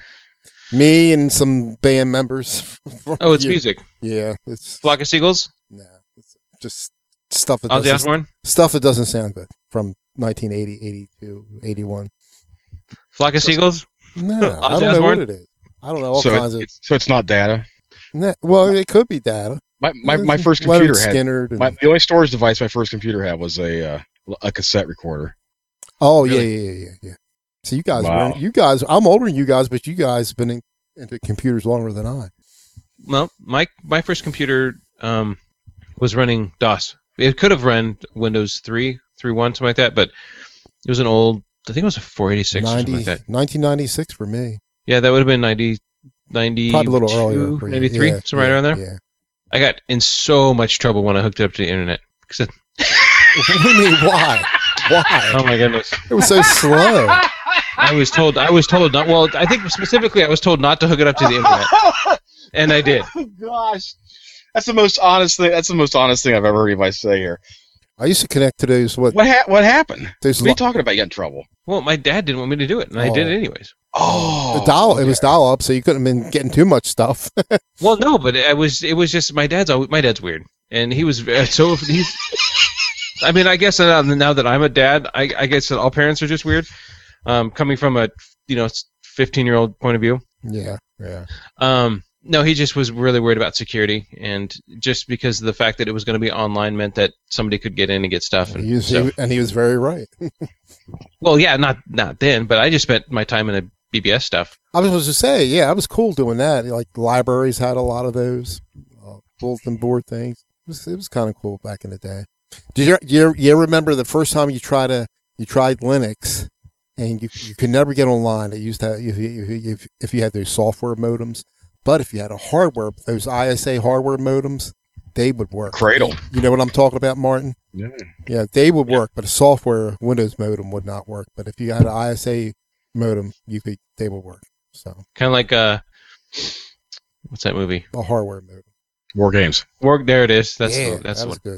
Me and some band members. Oh, it's yeah, music. Yeah, it's Flock of Seagulls. nah, it's just stuff that Ozzy doesn't Osbourne. stuff that doesn't sound good from nineteen eighty, eighty-two, eighty-one. Flock of Seagulls. No, Ozzy I don't know Osbourne? what it is. I don't know all So, kinds it, of. it's, so it's not data. Nah, well, it could be data. My my, my first Leonard computer had Skinner. And, my, the only storage device my first computer had was a uh, a cassette recorder. oh Really? yeah, yeah, yeah, yeah. So you guys, Wow. were, you guys, I'm older than you guys, but you guys have been in, into computers longer than I. Well, my my first computer um, was running DOS. It could have run Windows three, three one, something like that, but it was an old. I think it was a four eighty-six or something like that. nineteen ninety-six for me. Yeah, that would have been ninety, ninety, Probably a little earlier. for you. ninety-three, Yeah, somewhere yeah, around there. Yeah. I got in so much trouble when I hooked it up to the internet. 'Cause it- What do you mean? Why? Why? oh my goodness! It was so slow. I was told. I was told not. Well, I think specifically, I was told not to hook it up to the internet, and I did. Oh gosh, that's the most honest thing. That's the most honest thing I've ever heard anybody say here. I used to connect to those what What ha- what happened? those What are you lo- talking about? You got in trouble? Well, my dad didn't want me to do it, and I did Oh. it anyways. Oh, the dial. It was dial up, so you couldn't have been getting too much stuff. Well, no, but it was. It was just my dad's. always- My dad's weird, and he was uh, so. He's. I mean, I guess now, now that I'm a dad, I, I guess that all parents are just weird. Um, coming from a you know fifteen year old point of view. yeah, yeah. Um, no, he just was really worried about security, and just because of the fact that it was going to be online meant that somebody could get in and get stuff. And He was, so, he, and he was very right. well, yeah, not not then, but I just spent my time in the B B S stuff. I was supposed to say, yeah, I was cool doing that. Like libraries had a lot of those uh, bulletin board things. It was, it was kind of cool back in the day. Did you, you you remember the first time you tried a you tried Linux and you you could never get online? It used to have, if you, if, you- if you had those software modems, but if you had a hardware those I S A hardware modems, they would work. Cradle. You know what I'm talking about, Martin? Yeah. Yeah, they would work, but a software Windows modem would not work. But if you had an I S A modem, you could they would work. So Kind of like uh, what's that movie? a hardware modem. War games. Work. There it is. That's yeah, the, that's that the was one. good.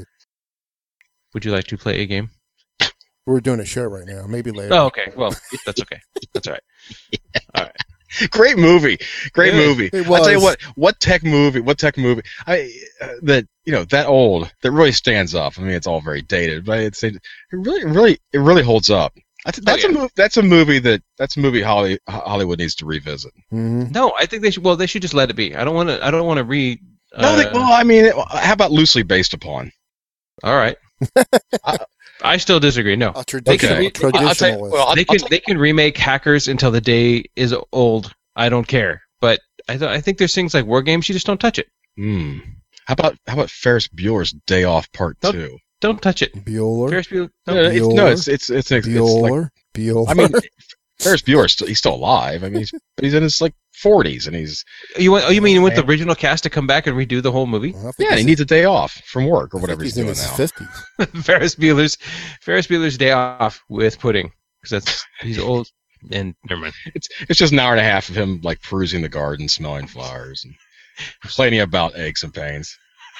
Would you like to play a game? We're doing a show right now. Maybe later. Oh, okay. Well, that's okay. That's all right. All right. Great movie, great Yeah, movie. it I'll tell you was. what, what tech movie, what tech movie, I uh, that you know that old that really stands up. I mean, it's all very dated, but it's it really, really, it really holds up. That's, that's Oh, yeah. a movie. That's a movie that that's a movie Holly, Hollywood needs to revisit. Mhm. No, I think they should. Well, they should just let it be. I don't want to. I don't want to re. Uh, No, they, well, I mean, how about loosely based upon? all right. I still disagree. No, A traditional, Okay. a traditionalist. I'll tell you, well, I'll, they I'll can tell- they can remake Hackers until the day is old. I don't care. But I th- I think there's things like War Games. You just don't touch it. Hmm. How about how about Ferris Bueller's Day Off Part Nope. Two? Don't touch it. Bueller. Ferris Bueller. No, No. it's, no, it's it's it's, it's, it's like, Bueller. Bueller. I mean, Ferris Bueller's still, he's still alive. I mean, he's, but he's in his like forties, and he's You want? Oh, you mean you want the original cast to come back and redo the whole movie? I think yeah, he he's- needs a day off from work or I think whatever he's, he's in doing his now. fifties. Ferris Bueller's Ferris Bueller's Day Off with pudding because that's he's old and never mind. It's it's just an hour and a half of him like perusing the garden, smelling flowers, and complaining about aches and pains.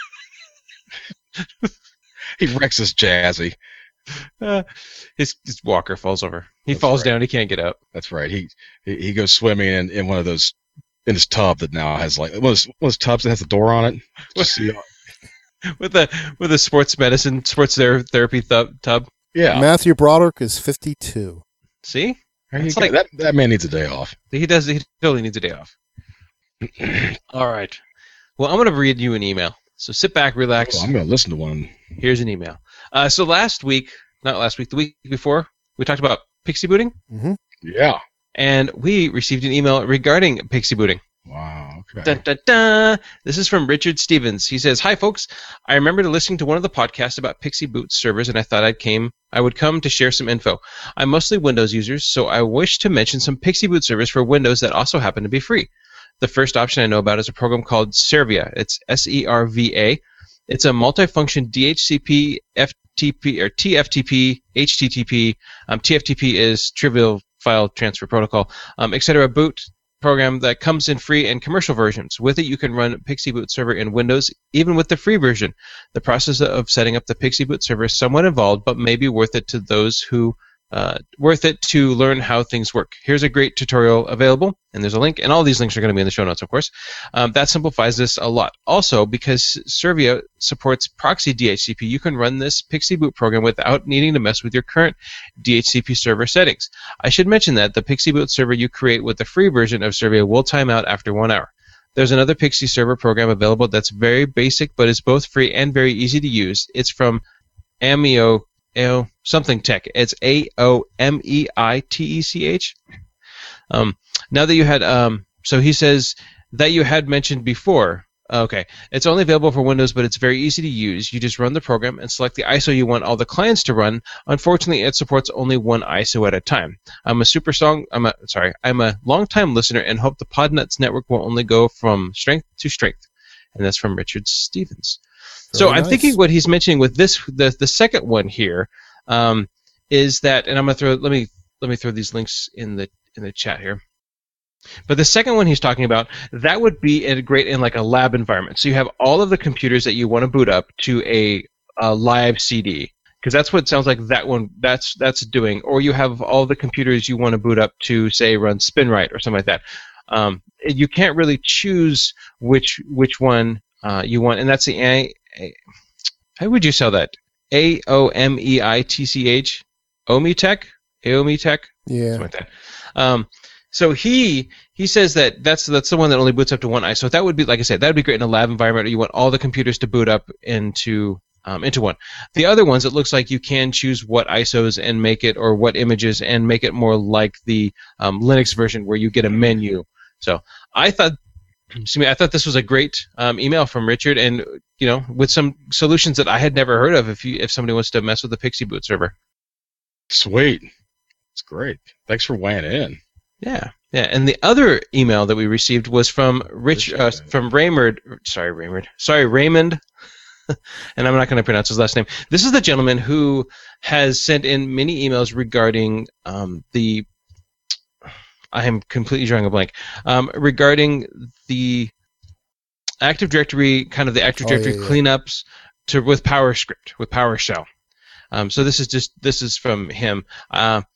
He wrecks his Jazzy. Uh, his, his walker falls over. He That's falls right. down. He can't get up. That's right. He he, he goes swimming in, in one of those in his tub that now has like one of those, one of those tubs that has the door on it. Just see- with a with a sports medicine sports ther- therapy th- tub. yeah. Matthew Broderick is fifty-two. See, There you It's go. like- that that man needs a day off. he does. He totally needs a day off. All right. Well, I'm going to read you an email. So sit back, relax. Oh, I'm going to listen to one. Here's an email. Uh, so last week, not last week, the week before, we talked about pixie booting, Yeah. and we received an email regarding pixie booting. Wow. Okay. Dun, dun, dun. This is from Richard Stevens. He says, "Hi folks, I remember listening to one of the podcasts about Pixie Boot servers, and I thought I'd came I would come to share some info. I'm mostly Windows users, so I wish to mention some Pixie Boot servers for Windows that also happen to be free. The first option I know about is a program called Servia. It's S E R V A. It's a multifunction D H C P, F T P or T F T P, H T T P. Um, T F T P is Trivial File Transfer Protocol, um, et cetera. Boot program that comes in free and commercial versions. With it, you can run Pixie Boot server in Windows, even with the free version. The process of setting up the Pixie Boot server is somewhat involved, but may be worth it to those who uh, worth it to learn how things work. Here's a great tutorial available, and there's a link, and all these links are going to be in the show notes, of course. Um, that simplifies this a lot. Also, because Servia supports proxy D H C P, you can run this Pixie Boot program without needing to mess with your current D H C P server settings. I should mention that the Pixie Boot server you create with the free version of Servia will time out after one hour. There's another Pixie server program available that's very basic, but is both free and very easy to use. It's from Ameo Ameo something tech. It's A O M E I T E C H. Um, now that you had, um, so he says that you had mentioned before. Okay, it's only available for Windows, but it's very easy to use. You just run the program and select the I S O you want all the clients to run. Unfortunately, it supports only one I S O at a time. I'm a super strong. I'm a sorry. I'm a long-time listener and hope the Podnuts network will only go from strength to strength. And that's from Richard Stevens. So Very I'm nice. thinking what he's mentioning with this, the the second one here, um, is that, and I'm gonna throw. Let me let me throw these links in the in the chat here. But the second one he's talking about, that would be a great in like a lab environment. So you have all of the computers that you want to boot up to a, a live C D, because that's what it sounds like that one that's that's doing. Or you have all the computers you want to boot up to, say, run SpinRite or something like that. Um, you can't really choose which which one uh, you want, and that's the A, A, how would you sell that? A O M E I T C H, Omitech, Aomitech. Yeah. Something like that. Um, so he he says that that's that's the one that only boots up to one I S O. That would be, like I said, that would be great in a lab environment. Or you want all the computers to boot up into um, into one. The other ones, it looks like you can choose what I S Os and make it, or what images, and make it more like the um, Linux version where you get a menu. So I thought, excuse me, I thought this was a great um, email from Richard, and you know, with some solutions that I had never heard of. If you if somebody wants to mess with the Pixie Boot server. Sweet. It's great. Thanks for weighing in. Yeah, yeah, and the other email that we received was from Rich, uh, from Raymond. Sorry, Raymond. Sorry, Raymond. And I'm not going to pronounce his last name. This is the gentleman who has sent in many emails regarding um, the. I am completely drawing a blank. Um, regarding the Active Directory, kind of the Active Oh, Directory yeah, yeah. cleanups to with PowerScript, with PowerShell. Um, so this is just this is from him. Uh,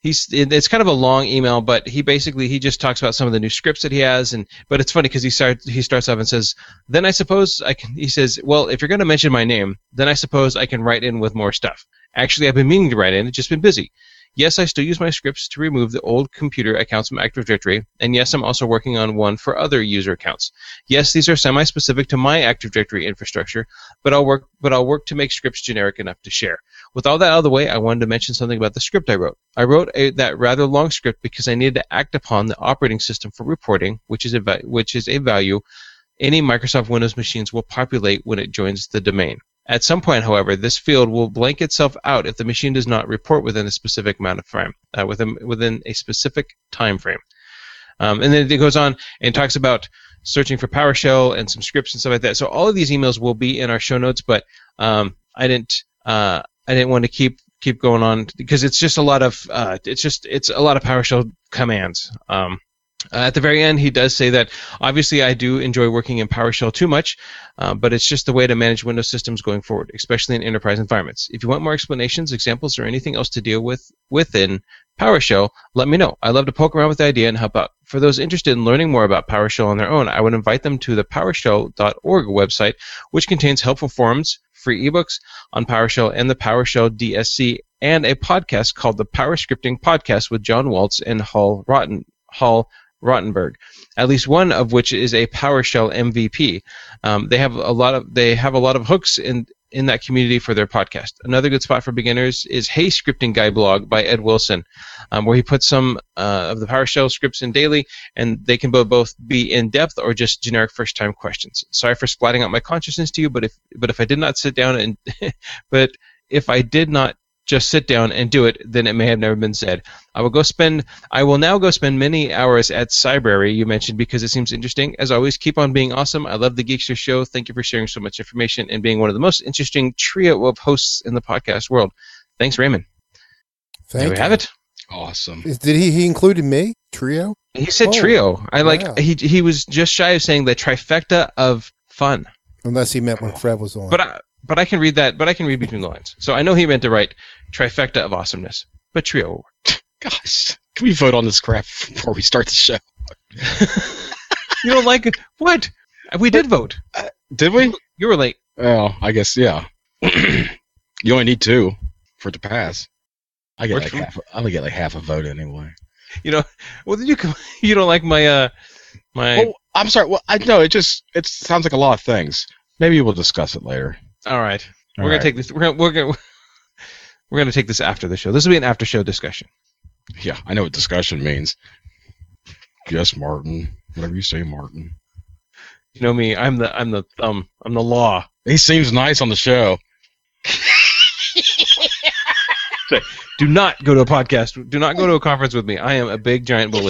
he's it, it's kind of a long email, but he basically he just talks about some of the new scripts that he has, and but it's funny because he starts he starts off and says, then I suppose I can. He says, well, if you're going to mention my name, then I suppose I can write in with more stuff. Actually, I've been meaning to write in, it's just been busy. Yes, I still use my scripts to remove the old computer accounts from Active Directory, and yes, I'm also working on one for other user accounts. Yes, these are semi-specific to my Active Directory infrastructure, but I'll work but I'll work to make scripts generic enough to share. With all that out of the way, I wanted to mention something about the script I wrote. I wrote a, that rather long script because I needed to act upon the operating system for reporting, which is a va- which is a value any Microsoft Windows machines will populate when it joins the domain. At some point, however, this field will blank itself out if the machine does not report within a specific amount of time, uh, within within a specific time frame. Um, and then it goes on and talks about searching for PowerShell and some scripts and stuff like that. So all of these emails will be in our show notes, but um, I didn't uh, I didn't want to keep keep going on because it's just a lot of uh, it's just it's a lot of PowerShell commands. Um, Uh, at the very end, he does say that, obviously, I do enjoy working in PowerShell too much, uh, but it's just the way to manage Windows systems going forward, especially in enterprise environments. If you want more explanations, examples, or anything else to deal with within PowerShell, let me know. I love to poke around with the idea and help out. For those interested in learning more about PowerShell on their own, I would invite them to the PowerShell dot org website, which contains helpful forums, free ebooks on PowerShell and the PowerShell D S C, and a podcast called the Power Scripting Podcast with John Waltz and Hal Rotten, Hal Rottenberg, at least one of which is a PowerShell M V P. Um, they have a lot of they have a lot of hooks in in that community for their podcast. Another good spot for beginners is Hey Scripting Guy blog by Ed Wilson, um, where he puts some uh, of the PowerShell scripts in daily, and they can both both be in depth or just generic first time questions. Sorry for splatting out my consciousness to you, but if but if I did not sit down and but if I did not just sit down and do it, then it may have never been said. I will go spend. I will now go spend many hours at Cybrary, you mentioned, because it seems interesting. As always, keep on being awesome. I love the Geekster show. Thank you for sharing so much information and being one of the most interesting trio of hosts in the podcast world. Thanks, Raymond. Thank there we you. have it. Awesome. Is- Did he? He included me? Trio? He said Oh, trio. I like. wow. He he was just shy of saying the trifecta of fun. Unless he meant when Fred was on. But I, but I can read that. But I can read between the lines. So I know he meant to write trifecta of awesomeness. But trio will work. Gosh, can we vote on this crap before we start the show? You don't like it? What? We did vote. Did we? You were late. Well, I guess yeah. You only need two for it to pass. I get Works like for me. half. I only get like half a vote anyway. You know. Well, did you? come- You don't like my uh my. Oh, I'm sorry. Well, I know it just it sounds like a lot of things. Maybe we'll discuss it later. All right. All we're right. gonna take this. We're gonna we're gonna we're gonna take this after the show. This will be an after show discussion. Yeah, I know what discussion means. Yes, Martin. Whatever you say, Martin. You know me. I'm the I'm the um I'm the law. He seems nice on the show. Do not go to a podcast. Do not go to a conference with me. I am a big giant bully.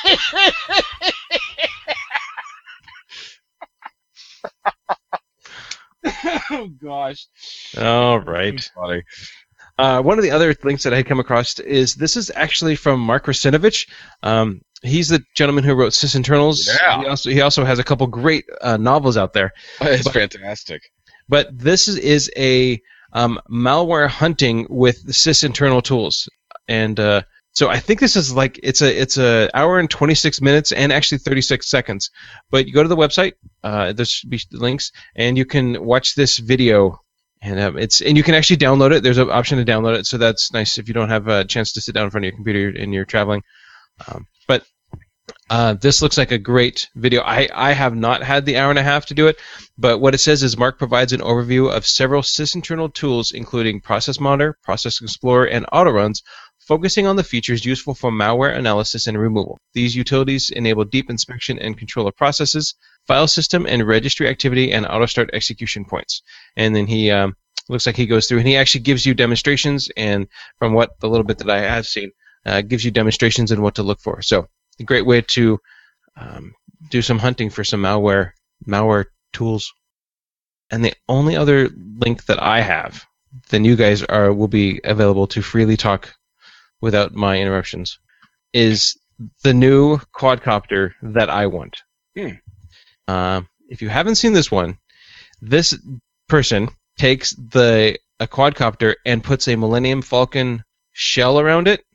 Oh gosh. All right. Funny. Uh, one of the other links that I had come across is this is actually from Mark Rusinovich. Um, he's the gentleman who wrote Sysinternals. Yeah. He also he also has a couple great uh, novels out there. It's But- fantastic. But this is, is a um, malware hunting with sysinternal tools, and uh, so I think this is like it's a it's a hour and twenty-six minutes and actually thirty-six seconds. But you go to the website, uh, there should be links, and you can watch this video, and um, it's and you can actually download it. There's an option to download it, so that's nice if you don't have a chance to sit down in front of your computer and you're traveling. Um, but Uh, this looks like a great video. I, I have not had the hour and a half to do it, but what it says is Mark provides an overview of several sysinternal tools, including Process Monitor, Process Explorer, and Autoruns, focusing on the features useful for malware analysis and removal. These utilities enable deep inspection and control of processes, file system and registry activity, and auto-start execution points. And then he um, looks like he goes through and he actually gives you demonstrations, and from what the little bit that I have seen, uh, gives you demonstrations and what to look for. So a great way to um, do some hunting for some malware malware tools. And the only other link that I have, then you guys are will be available to freely talk without my interruptions, is the new quadcopter that I want. Hmm. Uh, if you haven't seen this one, this person takes the a quadcopter and puts a Millennium Falcon shell around it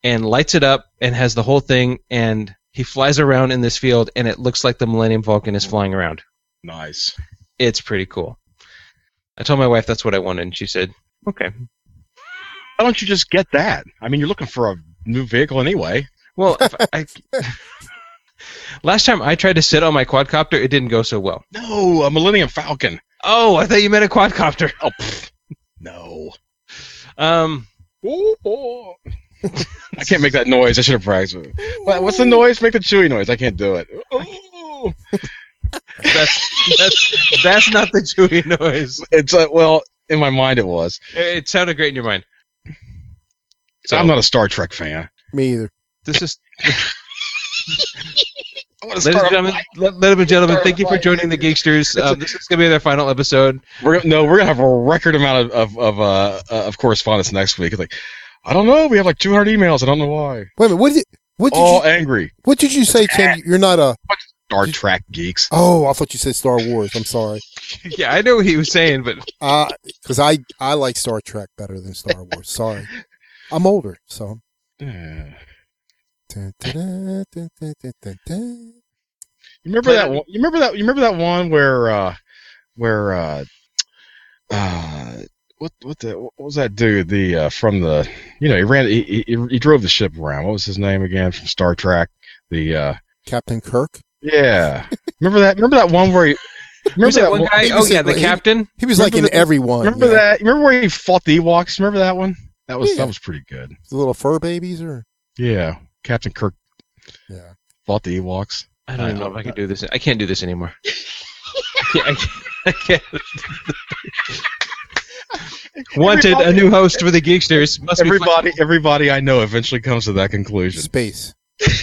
and lights it up and has the whole thing, and he flies around in this field, and it looks like the Millennium Falcon is flying around. Nice. It's pretty cool. I told my wife that's what I wanted, and she said, okay. Why don't you just get that? I mean, you're looking for a new vehicle anyway. Well, if I, last time I tried to sit on my quadcopter, it didn't go so well. No, a Millennium Falcon. Oh, I thought you meant a quadcopter. Oh, pfft. No. Um, Oh, oh. I can't make that noise. I should have practiced. What, what's the noise? Make the Chewie noise. I can't do it. Oh. that's that's that's not the Chewie noise. It's uh, well, in my mind it was. It sounded great in your mind. So I'm not a Star Trek fan. Me either. This is, I ladies want to and start. gentlemen, la- ladies and gentlemen, thank you for Start joining the Geeksters. Um, this is gonna be their final episode. We're gonna- no, we're gonna have a record amount of of of, uh, uh, of correspondence next week. It's like, I don't know. We have like two hundred emails. I don't know why. Wait a minute. What did what did All you angry. what did you say, Tim? You're not a. Star Trek geeks. Oh, I thought you said Star Wars. I'm sorry. Yeah, I know what he was saying, but Uh, because I I like Star Trek better than Star Wars. Sorry, I'm older, so. Yeah. Dun, dun, dun, dun, dun, dun, dun. You remember that one? You remember that? You remember that one where, uh, where, uh, uh, what, what the, what was that dude? The uh, from the, you know, he ran, he, he, he drove the ship around. What was his name again from Star Trek? The, uh, Captain Kirk. yeah. Remember that? Remember that one where he? Remember who's that one guy? he Oh was yeah, in- the he- captain. He was like in Remember the- every one. Remember yeah. that? Remember where he fought the Ewoks? Remember that one? That was Yeah. that was pretty good. The little fur babies, or Yeah, Captain Kirk yeah. fought the Ewoks. I don't even know if I can do this. I can't do this anymore. I can't. I can't. Wanted a new host for the Geeksters. Must be Everybody, everybody I know eventually comes to that conclusion. Space.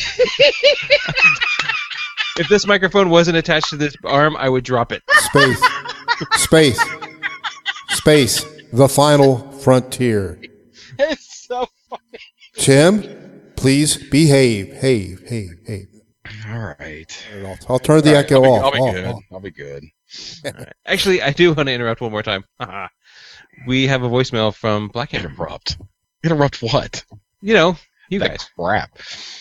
If this microphone wasn't attached to this arm, I would drop it. Space. Space. Space. The final frontier. It's so funny. Tim, please behave. Hey, hey, hey. All right. I'll, I'll turn the All right, echo I'll be, off. I'll be off, good. off. I'll be good. Actually, I do want to interrupt one more time. Haha. We have a voicemail from Blackhammer. Interrupt. Interrupt what? You know, you That guys. crap.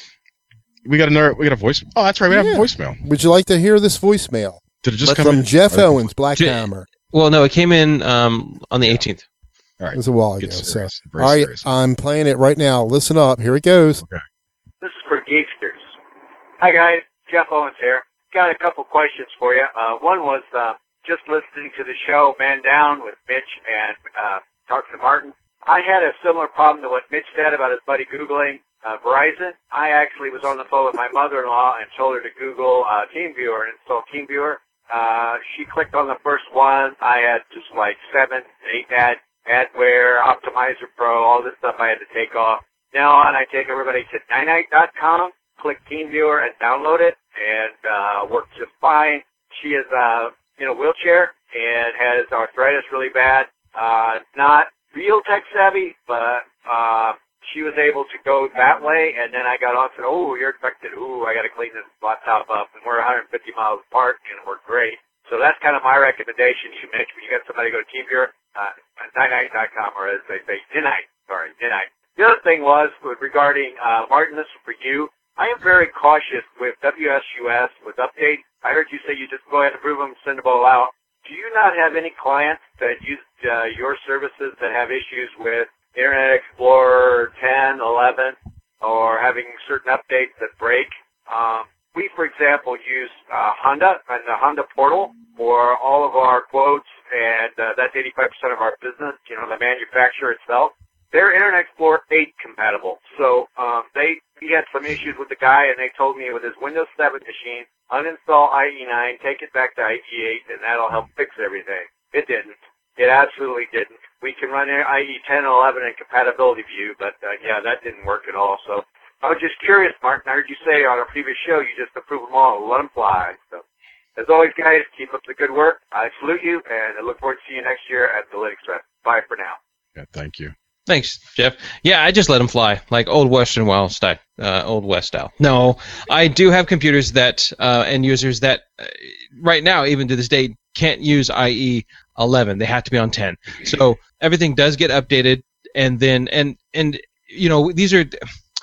We got another. We got a voice. Oh, that's right. We have Yeah. a voicemail. Would you like to hear this voicemail Did it just Let come from in? Jeff Okay. Owens, Black Hammer? Well, no, it came in um, on the eighteenth. All right. It was a while ago. Get So, serious. Very all right, serious. I'm playing it right now. Listen up. Here it goes. This is for Geeksters. Hi guys, Jeff Owens here. Got a couple questions for you. Uh, one was uh, just listening to the show Man Down with Mitch and uh, talking to Martin. I had a similar problem to what Mitch said about his buddy Googling uh, Verizon. I actually was on the phone with my mother-in-law and told her to Google uh, TeamViewer and install TeamViewer. Uh, she clicked on the first one. I had just like seven, eight ad, adware, Optimizer Pro, all this stuff I had to take off. Now on, I take everybody to Dynite dot com, click TeamViewer and download it, and uh, works just fine. She is uh, in a wheelchair and has arthritis really bad. Uh, not real tech savvy, but uh, she was able to go that way, and then I got on and said, oh, you're infected. Ooh, I got to clean this laptop up. And we're one hundred fifty miles apart, and it worked great. So that's kind of my recommendation. You mentioned when you got somebody to go to TeamViewer, uh, Dynite dot com, or as they say, Dynite. Sorry, Dynite. The other thing was with regarding, uh, Martin, this is for you. I am very cautious with W S U S, with updates. I heard you say you just go ahead and approve them, send them all out. Do you not have any clients that use uh, your services that have issues with Internet Explorer ten, eleven, or having certain updates that break? Um, we, for example, use uh, Honda and the Honda portal for all of our quotes, and uh, that's eighty-five percent of our business, you know, the manufacturer itself. They're Internet Explorer eight compatible. So um, they he had some issues with the guy, and they told me with his Windows seven machine, uninstall I E nine, take it back to I E eight, and that'll help fix everything. It didn't. It absolutely didn't. We can run I E ten and eleven in compatibility view, but uh, yeah, that didn't work at all. So I was just curious, Martin. I heard you say on a previous show you just approve them all, let them fly. So as always, guys, keep up the good work. I salute you, and I look forward to seeing you next year at the Linux Fest. Bye for now. Yeah, thank you. Thanks, Jeff. Yeah, I just let them fly, like old Western wild style, uh, old West style. No, I do have computers that uh, and users that uh, right now, even to this day, can't use I E eleven. They have to be on ten. So everything does get updated, and then and and you know these are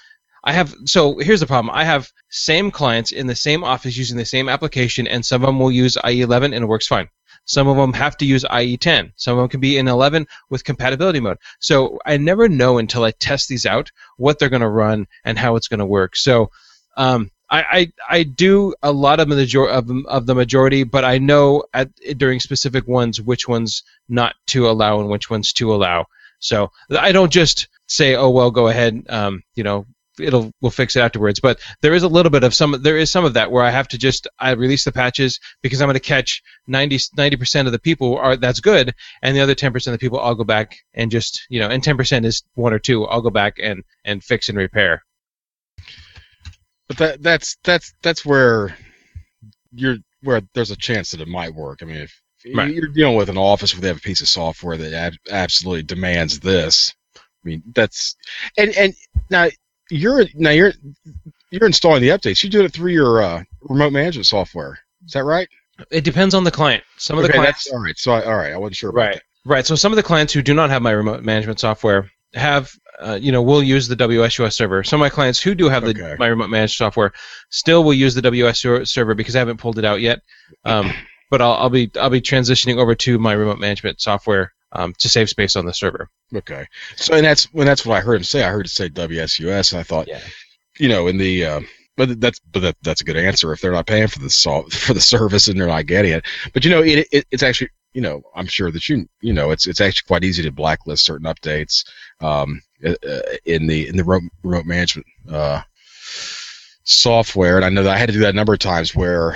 I have so here's the problem. I have same clients in the same office using the same application, and some of them will use I E eleven and it works fine. Some of them have to use I E ten. Some of them can be in eleven with compatibility mode. So I never know until I test these out what they're going to run and how it's going to work. So um, I, I I do a lot of the major- of, of the majority, but I know at during specific ones which ones not to allow and which ones to allow. So I don't just say, oh well, go ahead, um, you know. It'll we'll fix it afterwards, but there is a little bit of some. There is some of that where I have to just I release the patches because I'm going to catch ninety percent of the people are that's good, and the other ten percent of the people I'll go back and just you know, and ten percent is one or two. I'll go back and, and fix and repair. But that that's that's that's where you're where there's a chance that it might work. I mean, if Right. you're dealing with an office where they have a piece of software that ab- absolutely demands this, I mean that's and and now. You're now you're you're installing the updates. You do it through your uh, remote management software. Is that right? It depends on the client. Some of okay, the clients, that's all right. So I, all right, I wasn't sure about right, right. So some of the clients who do not have my remote management software have, uh, you know, will use the W S U S server. Some of my clients who do have the Okay. my remote managed software still will use the W S U S server because I haven't pulled it out yet. Um, but I'll, I'll be I'll be transitioning over to my remote management software um, to save space on the server. that. Okay. So and that's when that's what I heard him say. I heard him say W S U S, and I thought, Yeah. you know, in the uh, but that's but that, that's a good answer if they're not paying for the sol- for the service and they're not getting it. But you know, it, it it's actually you know I'm sure that you you know it's it's actually quite easy to blacklist certain updates um, uh, in the in the remote, remote management uh, software. And I know that I had to do that a number of times where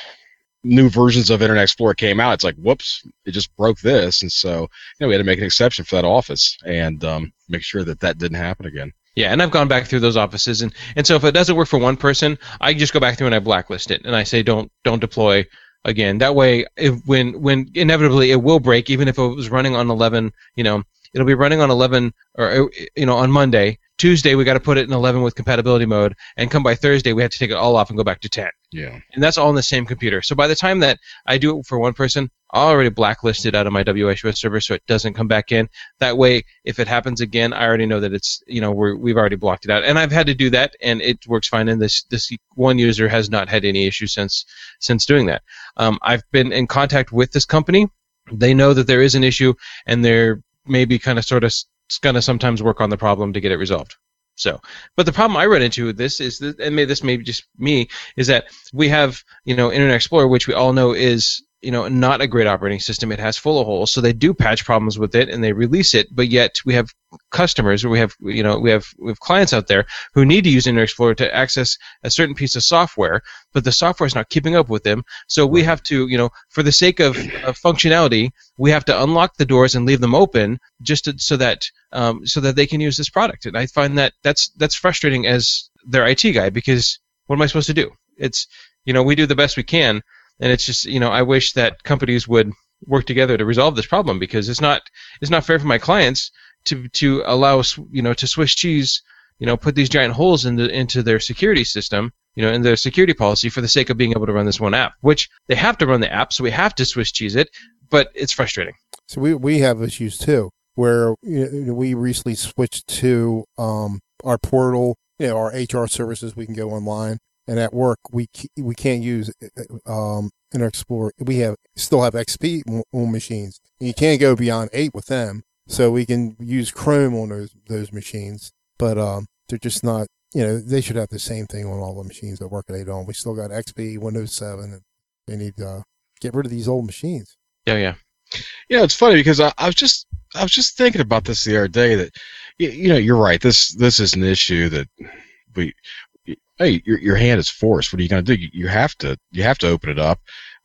new versions of Internet Explorer came out. It's like, whoops, it just broke this, and so you know we had to make an exception for that office and um, make sure that that didn't happen again. Yeah, and I've gone back through those offices, and, and so if it doesn't work for one person, I just go back through and I blacklist it, and I say don't don't deploy again. That way, if, when when inevitably it will break, even if it was running on eleven, you know, it'll be running on eleven or you know on Monday. Tuesday we got to put it in eleven with compatibility mode, and come by Thursday we have to take it all off and go back to ten. Yeah. And that's all on the same computer. So by the time that I do it for one person, I'll already blacklist it out of my W S U S server so it doesn't come back in. That way, if it happens again, I already know that it's, you know, we're, we've already blocked it out. And I've had to do that, and it works fine. And this this one user has not had any issue since since doing that. Um, I've been in contact with this company. They know that there is an issue, and they're maybe kind of sort of going to sometimes work on the problem to get it resolved. So, but the problem I run into with this is that, and maybe this may be just me, is that we have, you know, Internet Explorer, which we all know is, you know, not a great operating system. It has full of holes, so they do patch problems with it and they release it. But yet we have customers, or we have, you know, we have we have clients out there who need to use Internet Explorer to access a certain piece of software, but the software is not keeping up with them. So we have to, you know, for the sake of, of functionality, we have to unlock the doors and leave them open just to, so that um, so that they can use this product. And I find that that's that's frustrating as their I T guy, because what am I supposed to do? It's, you know, we do the best we can. And it's just, you know, I wish that companies would work together to resolve this problem, because it's not it's not fair for my clients to to allow, you know, to Swiss cheese, you know, put these giant holes into into their security system, you know, in their security policy for the sake of being able to run this one app, which they have to run the app, so we have to Swiss cheese it, but it's frustrating. So we we have issues too, where you know, we recently switched to um, our portal, you know, our H R services. We can go online. And at work, we we can't use um, Internet Explorer. We have still have X P on machines. And you can't go beyond eight with them. So we can use Chrome on those those machines, but um, they're just not. You know, they should have the same thing on all the machines that work at eight on. We still got X P, Windows seven, and they need to uh, get rid of these old machines. Yeah, yeah. Yeah, it's funny because I, I was just I was just thinking about this the other day that you, you know you're right. This this is an issue that we. Hey, your your hand is forced. What are you going to do? You, you have to you have to open it up.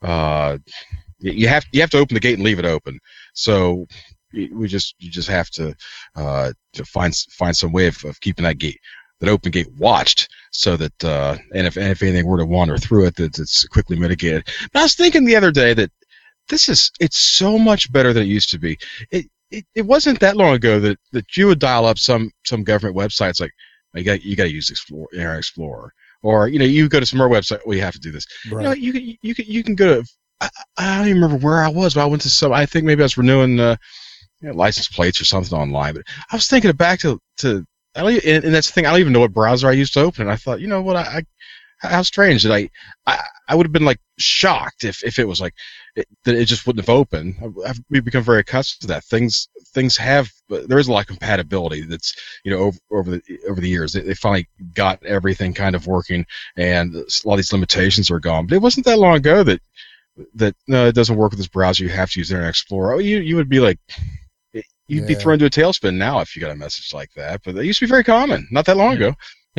Uh, you have you have to open the gate and leave it open. So we just you just have to uh, to find find some way of, of keeping that gate that open gate watched, so that uh, and if and if anything were to wander through it, that it's quickly mitigated. But I was thinking the other day that this is it's so much better than it used to be. It it, it wasn't that long ago that, that you would dial up some some government websites like. You got you got to use Explorer, Internet Explorer, or you know you go to some more website. Well, you have to do this. Right. You know, you can you can you can go to. I, I don't even remember where I was, but I went to some. I think maybe I was renewing uh, you know, license plates or something online. But I was thinking back to to I don't, and, and that's the thing. I don't even know what browser I used to open. And I thought, you know what? I, I how strange that I, I, I would have been like shocked if, if it was like it, that it just wouldn't have opened. I've, we've become very accustomed to that. Things things have there is a lot of compatibility that's you know over, over the over the years. They, they finally got everything kind of working, and a lot of these limitations are gone. But it wasn't that long ago that that no, it doesn't work with this browser. You have to use Internet Explorer. Oh, you you would be like. You'd Yeah. be thrown into a tailspin now if you got a message like that, but that used to be very common not that long ago.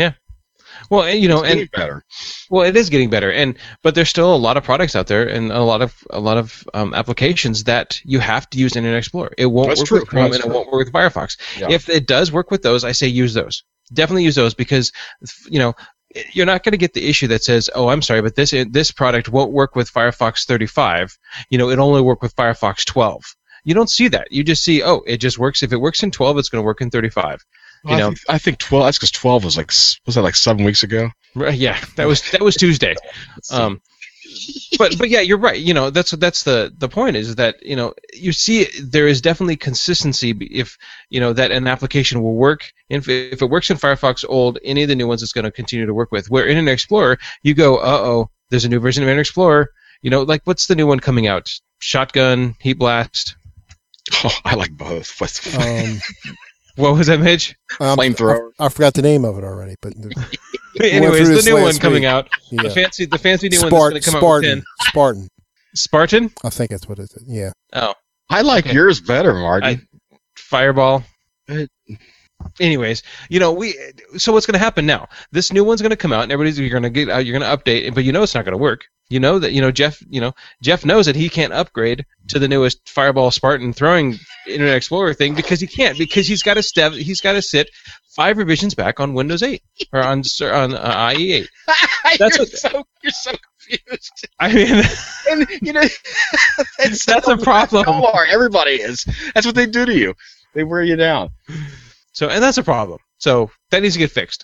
Well, and, you know, It's and getting better. well, it is getting better, and but there's still a lot of products out there and a lot of a lot of um, applications that you have to use Internet Explorer. It won't That's work true. with Chrome That's and it true. won't work with Firefox. Yeah. If it does work with those, I say use those. Definitely use those because you know you're not going to get the issue that says, "Oh, I'm sorry, but this this product won't work with Firefox thirty-five. You know, it only work with Firefox twelve." You don't see that. You just see, oh, it just works. If it works in twelve, it's going to work in thirty-five. Well, you I know, think, I think twelve. That's because twelve was like s- was that like seven weeks ago? Right, yeah, that was that was Tuesday. Um, but but yeah, you're right. You know, that's that's the the point is that you know you see there is definitely consistency if you know that an application will work. If if it works in Firefox old, any of the new ones it's going to continue to work with. Where in Internet Explorer, you go, uh oh, there's a new version of Internet Explorer. You know, like what's the new one coming out? Shotgun, Heat Blast. Oh, I like both. What's Um, What was that, Midge? um, Flamethrower. I, I forgot the name of it already, but Anyways, through the this new one last coming week. out. yeah. The fancy, the fancy new one Spart- that's going to come out with Spartan. ten. Spartan. Spartan. I think that's what it is. Yeah. Oh, I like Okay. yours better, Martin. Fireball. It- Anyways, you know we. So what's going to happen now? This new one's going to come out, and everybody's you're going to get out. You're going to update, but you know it's not going to work. You know that you know Jeff. You know Jeff knows that he can't upgrade to the newest Fireball Spartan throwing Internet Explorer thing because he can't because he's got to step. He's got to sit five revisions back on Windows eight or on on uh, I E eight. That's you're what- so you're so confused. I mean, And you know that's, That's a problem. They all are. Everybody is. That's what they do to you. They wear you down. so and that's a problem. So that needs to get fixed.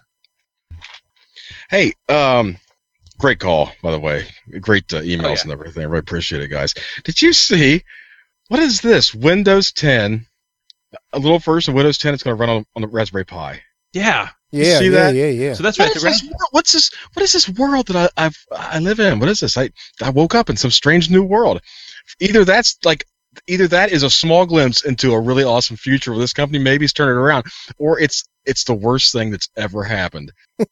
Hey, um, great call, by the way. Great uh, emails Oh, yeah. and everything. I really appreciate it, guys. Did you see, what is this? Windows ten, a little version of Windows ten is going to run on, on the Raspberry Pi. Yeah. Yeah. see yeah, that? yeah. Yeah. So that's What right. is The this, wor- what's this? What is this world that I, I've I live in? What is this? I I woke up in some strange new world. Either that's like, either that is a small glimpse into a really awesome future where this company maybe is turning around, or it's it's the worst thing that's ever happened.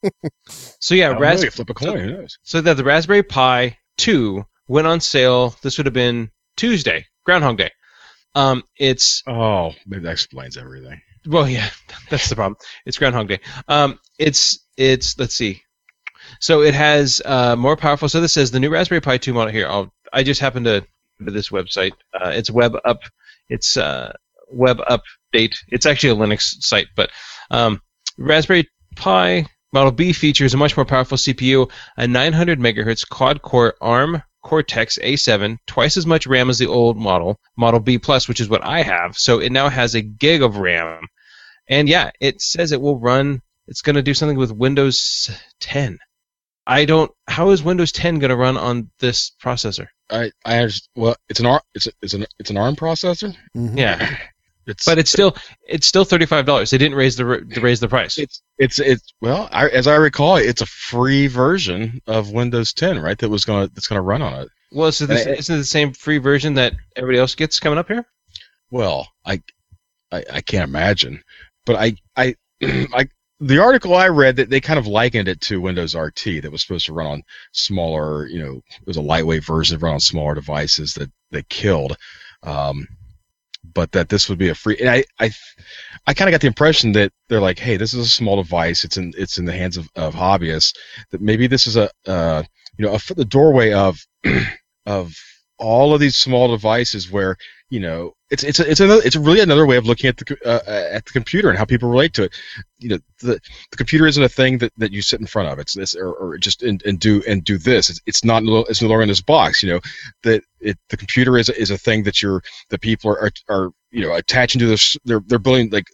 so yeah, I don't Ras- know, you flip a coin. Who knows? So that the Raspberry Pi two went on sale. This would have been Tuesday, Groundhog Day. Um, it's Oh, maybe that explains everything. well, yeah, that's the problem. It's Groundhog Day. Um, it's it's let's see. So it has uh, more powerful. So this says the new Raspberry Pi two model here. I'll, I just happened to go to this website. Uh, it's web up. It's uh, web update. It's actually a Linux site, but um, Raspberry Pi Model B features a much more powerful C P U, a nine hundred megahertz quad-core ARM Cortex A seven, twice as much RAM as the old model, Model B Plus, which is what I have. So it now has a gig of RAM. And yeah, it says it will run, it's going to do something with Windows ten. I don't, how is Windows ten going to run on this processor? I I understand. Well, it's an ARM. It's a, it's an it's an ARM processor. Mhm. Yeah, It's but it's still it's still thirty-five dollars. They didn't raise the r- raise the price. it's it's it's well, I, as I recall, it's a free version of Windows ten, right? That was gonna that's gonna run on it. Well, so this, And it- isn't it the same free version that everybody else gets coming up here? Well, I I, I can't imagine, but I I I the article I read that they kind of likened it to Windows R T that was supposed to run on smaller, you know, it was a lightweight version that run on smaller devices that they killed. Um, but that this would be a free. And I, I, I kind of got the impression that they're like, hey, this is a small device. It's in it's in the hands of, of hobbyists. That maybe this is a uh, you know a, the doorway of of all of these small devices where you know it's it's a, it's another it's really another way of looking at the uh, at the computer and how people relate to it. You know, the the computer isn't a thing that, that you sit in front of. It's this or, or just and, and do and do this. It's, it's not it's no longer in this box. You know, that it the computer is is a thing that you're that people are are, are you know attaching to this. They're they're building like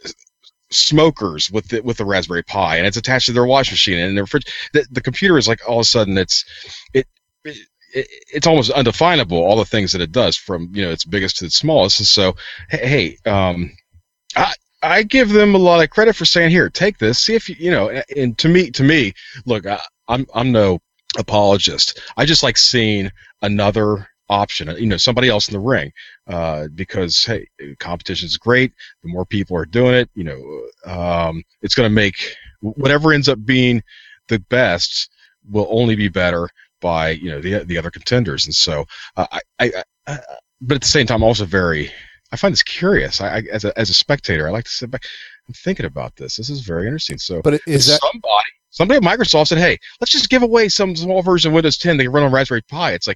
smokers with the, with the Raspberry Pi, and it's attached to their washing machine and their fridge. The, the computer is like all of a sudden it's it, it It, it's almost undefinable, all the things that it does, from you know its biggest to its smallest. And so, hey, hey um, I I give them a lot of credit for saying, "Here, take this. See if you, you know." And to me, to me, look, I, I'm I'm no apologist. I just like seeing another option, you know, somebody else in the ring, uh, because hey, competition is great. The more people are doing it, you know, um, it's going to make whatever ends up being the best will only be better by you know the the other contenders. And so, uh, I, I, I, but at the same time, I'm also very, I find this curious. I, I as a as a spectator, I like to sit back and thinking about this. This is very interesting. So, but is that somebody? Somebody at Microsoft said, "Hey, let's just give away some small version of Windows ten that can run on Raspberry Pi." It's like,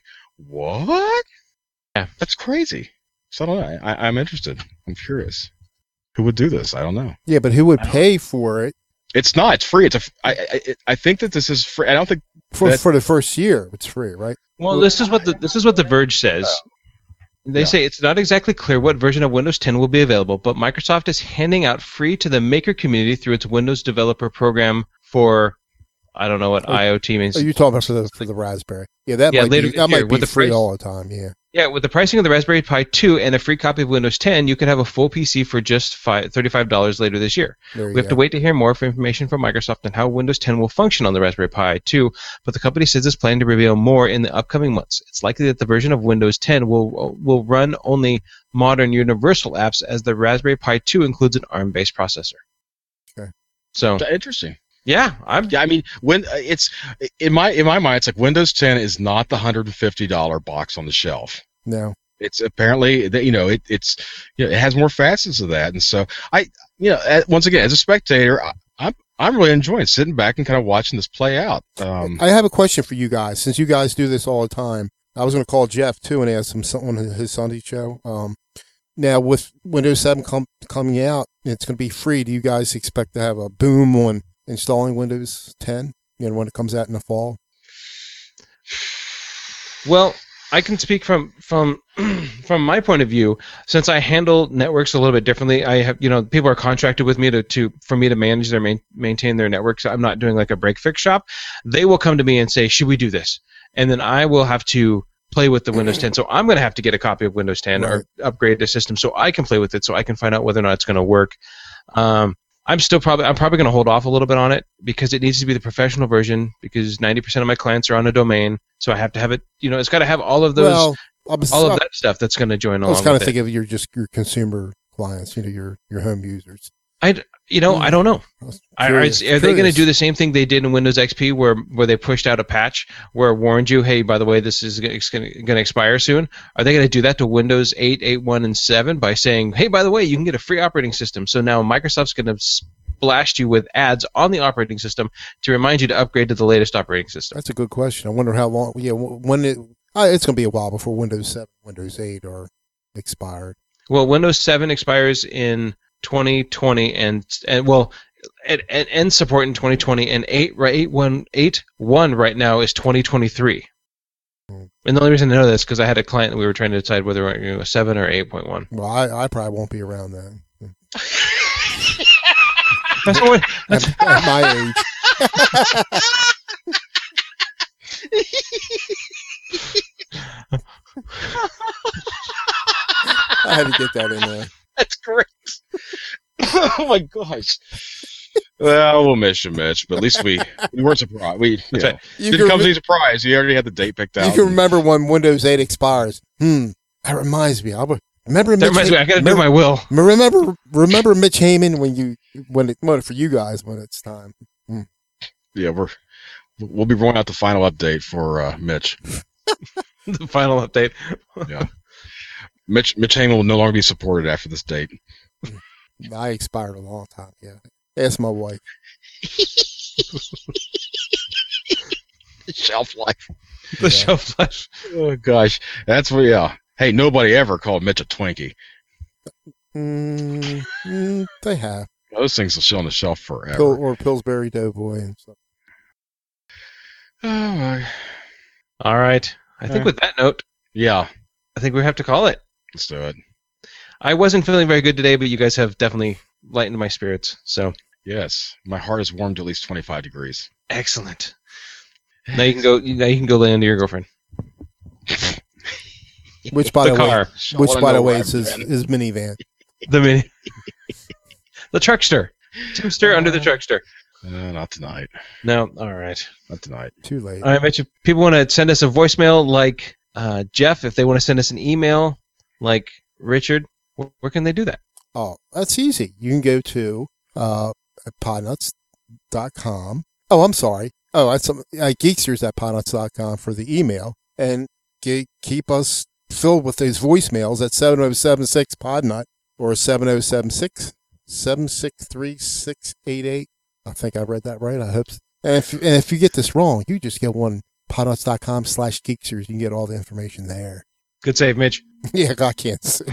what? Yeah, that's crazy. So I don't know. I, I'm interested. I'm curious. Who would do this? I don't know. Yeah, but who would pay for it? It's not. It's free. It's a. I. I, I think that this is free. I don't think for that, for the first year it's free, right? Well, this is what the this is what the Verge says. They yeah. say it's not exactly clear what version of Windows ten will be available, but Microsoft is handing out free to the maker community through its Windows Developer Program for, I don't know what oh, IoT means. Are you talking about for the for the Raspberry? Yeah, that yeah, might later be, that year, might be the free price, all the time. Yeah. Yeah, with the pricing of the Raspberry Pi two and a free copy of Windows ten, you can have a full P C for just thirty-five dollars later this year. We have go. to wait to hear more for information from Microsoft on how Windows ten will function on the Raspberry Pi two, but the company says it's planning to reveal more in the upcoming months. It's likely that the version of Windows ten will will run only modern universal apps, as the Raspberry Pi two includes an ARM-based processor. Okay. So interesting. Yeah, I'm. Yeah, I mean, when it's in my in my mind, it's like Windows ten is not the one hundred fifty dollars box on the shelf. No, it's apparently that you know it it's you know, it has more facets of that, and so I you know once again as a spectator, I, I'm I'm really enjoying sitting back and kind of watching this play out. Um, I have a question for you guys, since you guys do this all the time. I was going to call Jeff too and ask him on his Sunday show. Um, now with Windows seven com- coming out, it's going to be free. Do you guys expect to have a boom on installing Windows ten, you know, when it comes out in the fall? Well, I can speak from from from my point of view, since I handle networks a little bit differently. I have, you know, people are contracted with me to, to for me to manage their main, maintain their networks. I'm not doing like a break fix shop. They will come to me and say, "Should we do this?" And then I will have to play with the Windows ten. So I'm going to have to get a copy of Windows ten, right, or upgrade the system so I can play with it, so I can find out whether or not it's going to work. Um, I'm still probably I'm probably going to hold off a little bit on it because it needs to be the professional version, because ninety percent of my clients are on a domain, so I have to have it. You know, it's got to have all of those, well, was, all of that stuff that's going to join along. I was kind of thinking of your just your consumer clients, you know, your your home users. I you know I don't know. I, are, are they going to do the same thing they did in Windows X P, where where they pushed out a patch where it warned you, hey, by the way, this is going to expire soon? Are they going to do that to Windows eight, eight, one, and seven by saying, hey, by the way, you can get a free operating system? So now Microsoft's going to blast you with ads on the operating system to remind you to upgrade to the latest operating system. That's a good question. I wonder how long. Yeah, when it uh, it's going to be a while before Windows seven, Windows eight are expired. Well, Windows seven expires in twenty twenty, and and well, it, it ends support in twenty twenty, and eight right eight one eight one right now is twenty twenty-three. Hmm. And the only reason I know this because I had a client that we were trying to decide whether we're going to go seven or eight point one. Well, I, I probably won't be around then. That's what that's at, at my age. I had to get that in there. That's great. Oh my gosh. Well, we'll miss you, Mitch, but at least we, we weren't surprised. We you know, you didn't come as a surprise. You already had the date picked out. You can remember when Windows eight expires. Hmm. That reminds me. I'll remember. That Mitch reminds me. I got to do remember, my will. Remember, remember Mitch Heyman when you when it well, for you guys when it's time. Hmm. Yeah, we're we'll be rolling out the final update for uh, Mitch. The final update. Yeah. Mitch Mitch Heyman will no longer be supported after this date. I expired a long time. Yeah, ask my wife. The shelf life. The yeah. shelf life. Oh gosh, that's what. Yeah. Hey, nobody ever called Mitch a Twinkie. Mm, mm, they have. Those things will sit on the shelf forever. Pil- or Pillsbury Doughboy and stuff. Oh my. All right. I think uh, with that note, yeah, I think we have to call it. Let's do it. I wasn't feeling very good today, but you guys have definitely lightened my spirits. So yes, my heart is warmed to at least twenty-five degrees. Excellent. Now you can go. Now you can go lay under your girlfriend. Which, by the, the car. way, which by the way, is his, his minivan. The mini. The Truckster. Timster under the Truckster. Uh, not tonight. No? All right. Not tonight. Too late. All right, Mitch, if people want to send us a voicemail like uh, Jeff, if they want to send us an email like Richard, wh- where can they do that? Oh, that's easy. You can go to uh, podnuts dot com. Oh, I'm sorry. Oh, that's some, uh, geeksters at podnuts dot com for the email. And ge- keep us filled with those voicemails at seven oh seven six podnut or seven oh seven six, seven six three, six eight eight. I think I read that right. I hope so. And if, and if you get this wrong, you just get one podnuts dot com slash geeksters. You can get all the information there. Good save, Mitch. Yeah, I can't say.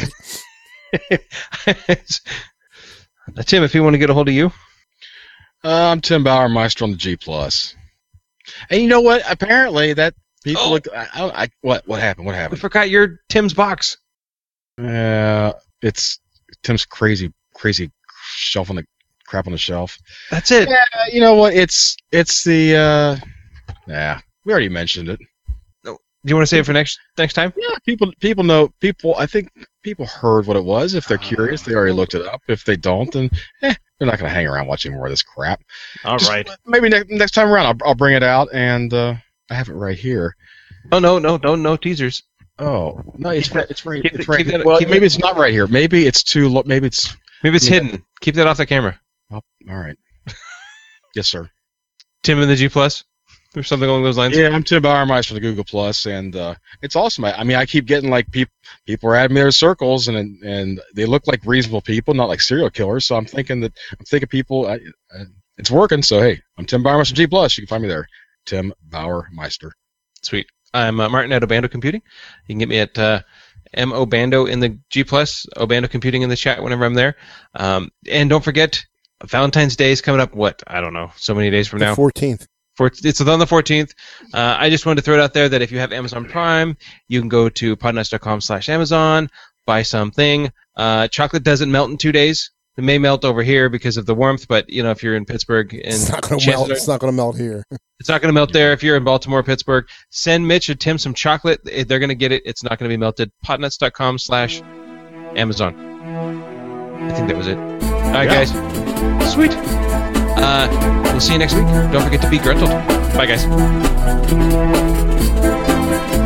Tim, if you want to get a hold of you. Uh, I'm Tim Bauermeister on the G Plus. And you know what? Apparently that people Oh. look. I, I, I, what what happened? What We happened? forgot your Tim's box. Uh, it's Tim's crazy, crazy shelf on the crap on the shelf. That's it. Yeah, you know what? It's it's the. Uh, yeah, we already mentioned it. Do you want to save it for next next time? Yeah, people people know people. I think people heard what it was. If they're curious, they already looked it up. If they don't, then eh, they're not going to hang around watching more of this crap. All Just right. Maybe next next time around, I'll, I'll bring it out, and uh, I have it right here. Oh no, no, no, no teasers. Oh no, it's right. It's right. keep It's the- right. keep that- well, keep maybe it- it's not right here. Maybe it's too. Lo- maybe it's. Maybe it's Yeah. hidden. Keep that off the camera. Oh, all right. Yes, sir. Tim in the G Plus, or something along those lines. Yeah, I'm Tim Bauermeister for the Google Plus, and uh, it's awesome. I, I mean, I keep getting like people people are adding me their circles, and and they look like reasonable people, not like serial killers. So I'm thinking that I'm thinking people, I, I, it's working. So hey, I'm Tim Bauermeister G Plus. You can find me there, Tim Bauermeister. Sweet. I'm uh, Martin at Obando Computing. You can get me at uh, M Obando in the G Plus, Obando Computing in the chat whenever I'm there. Um, and don't forget, Valentine's Day is coming up. What? I don't know. So many days from now. The fourteenth. For, it's on the fourteenth. Uh, I just wanted to throw it out there that if you have Amazon Prime, you can go to podnuts dot com slash Amazon, buy something. Uh, chocolate doesn't melt in two days. It may melt over here because of the warmth, but you know, if you're in Pittsburgh, and It's not going to chances melt. are- It's not going to melt here. it's not going to melt there. If you're in Baltimore, Pittsburgh, send Mitch or Tim some chocolate. They're going to get it. It's not going to be melted. podnuts dot com slash Amazon. I think that was it. All right, Yeah. guys. Sweet. Uh, we'll see you next week. Don't forget to be gruntled. Bye, guys.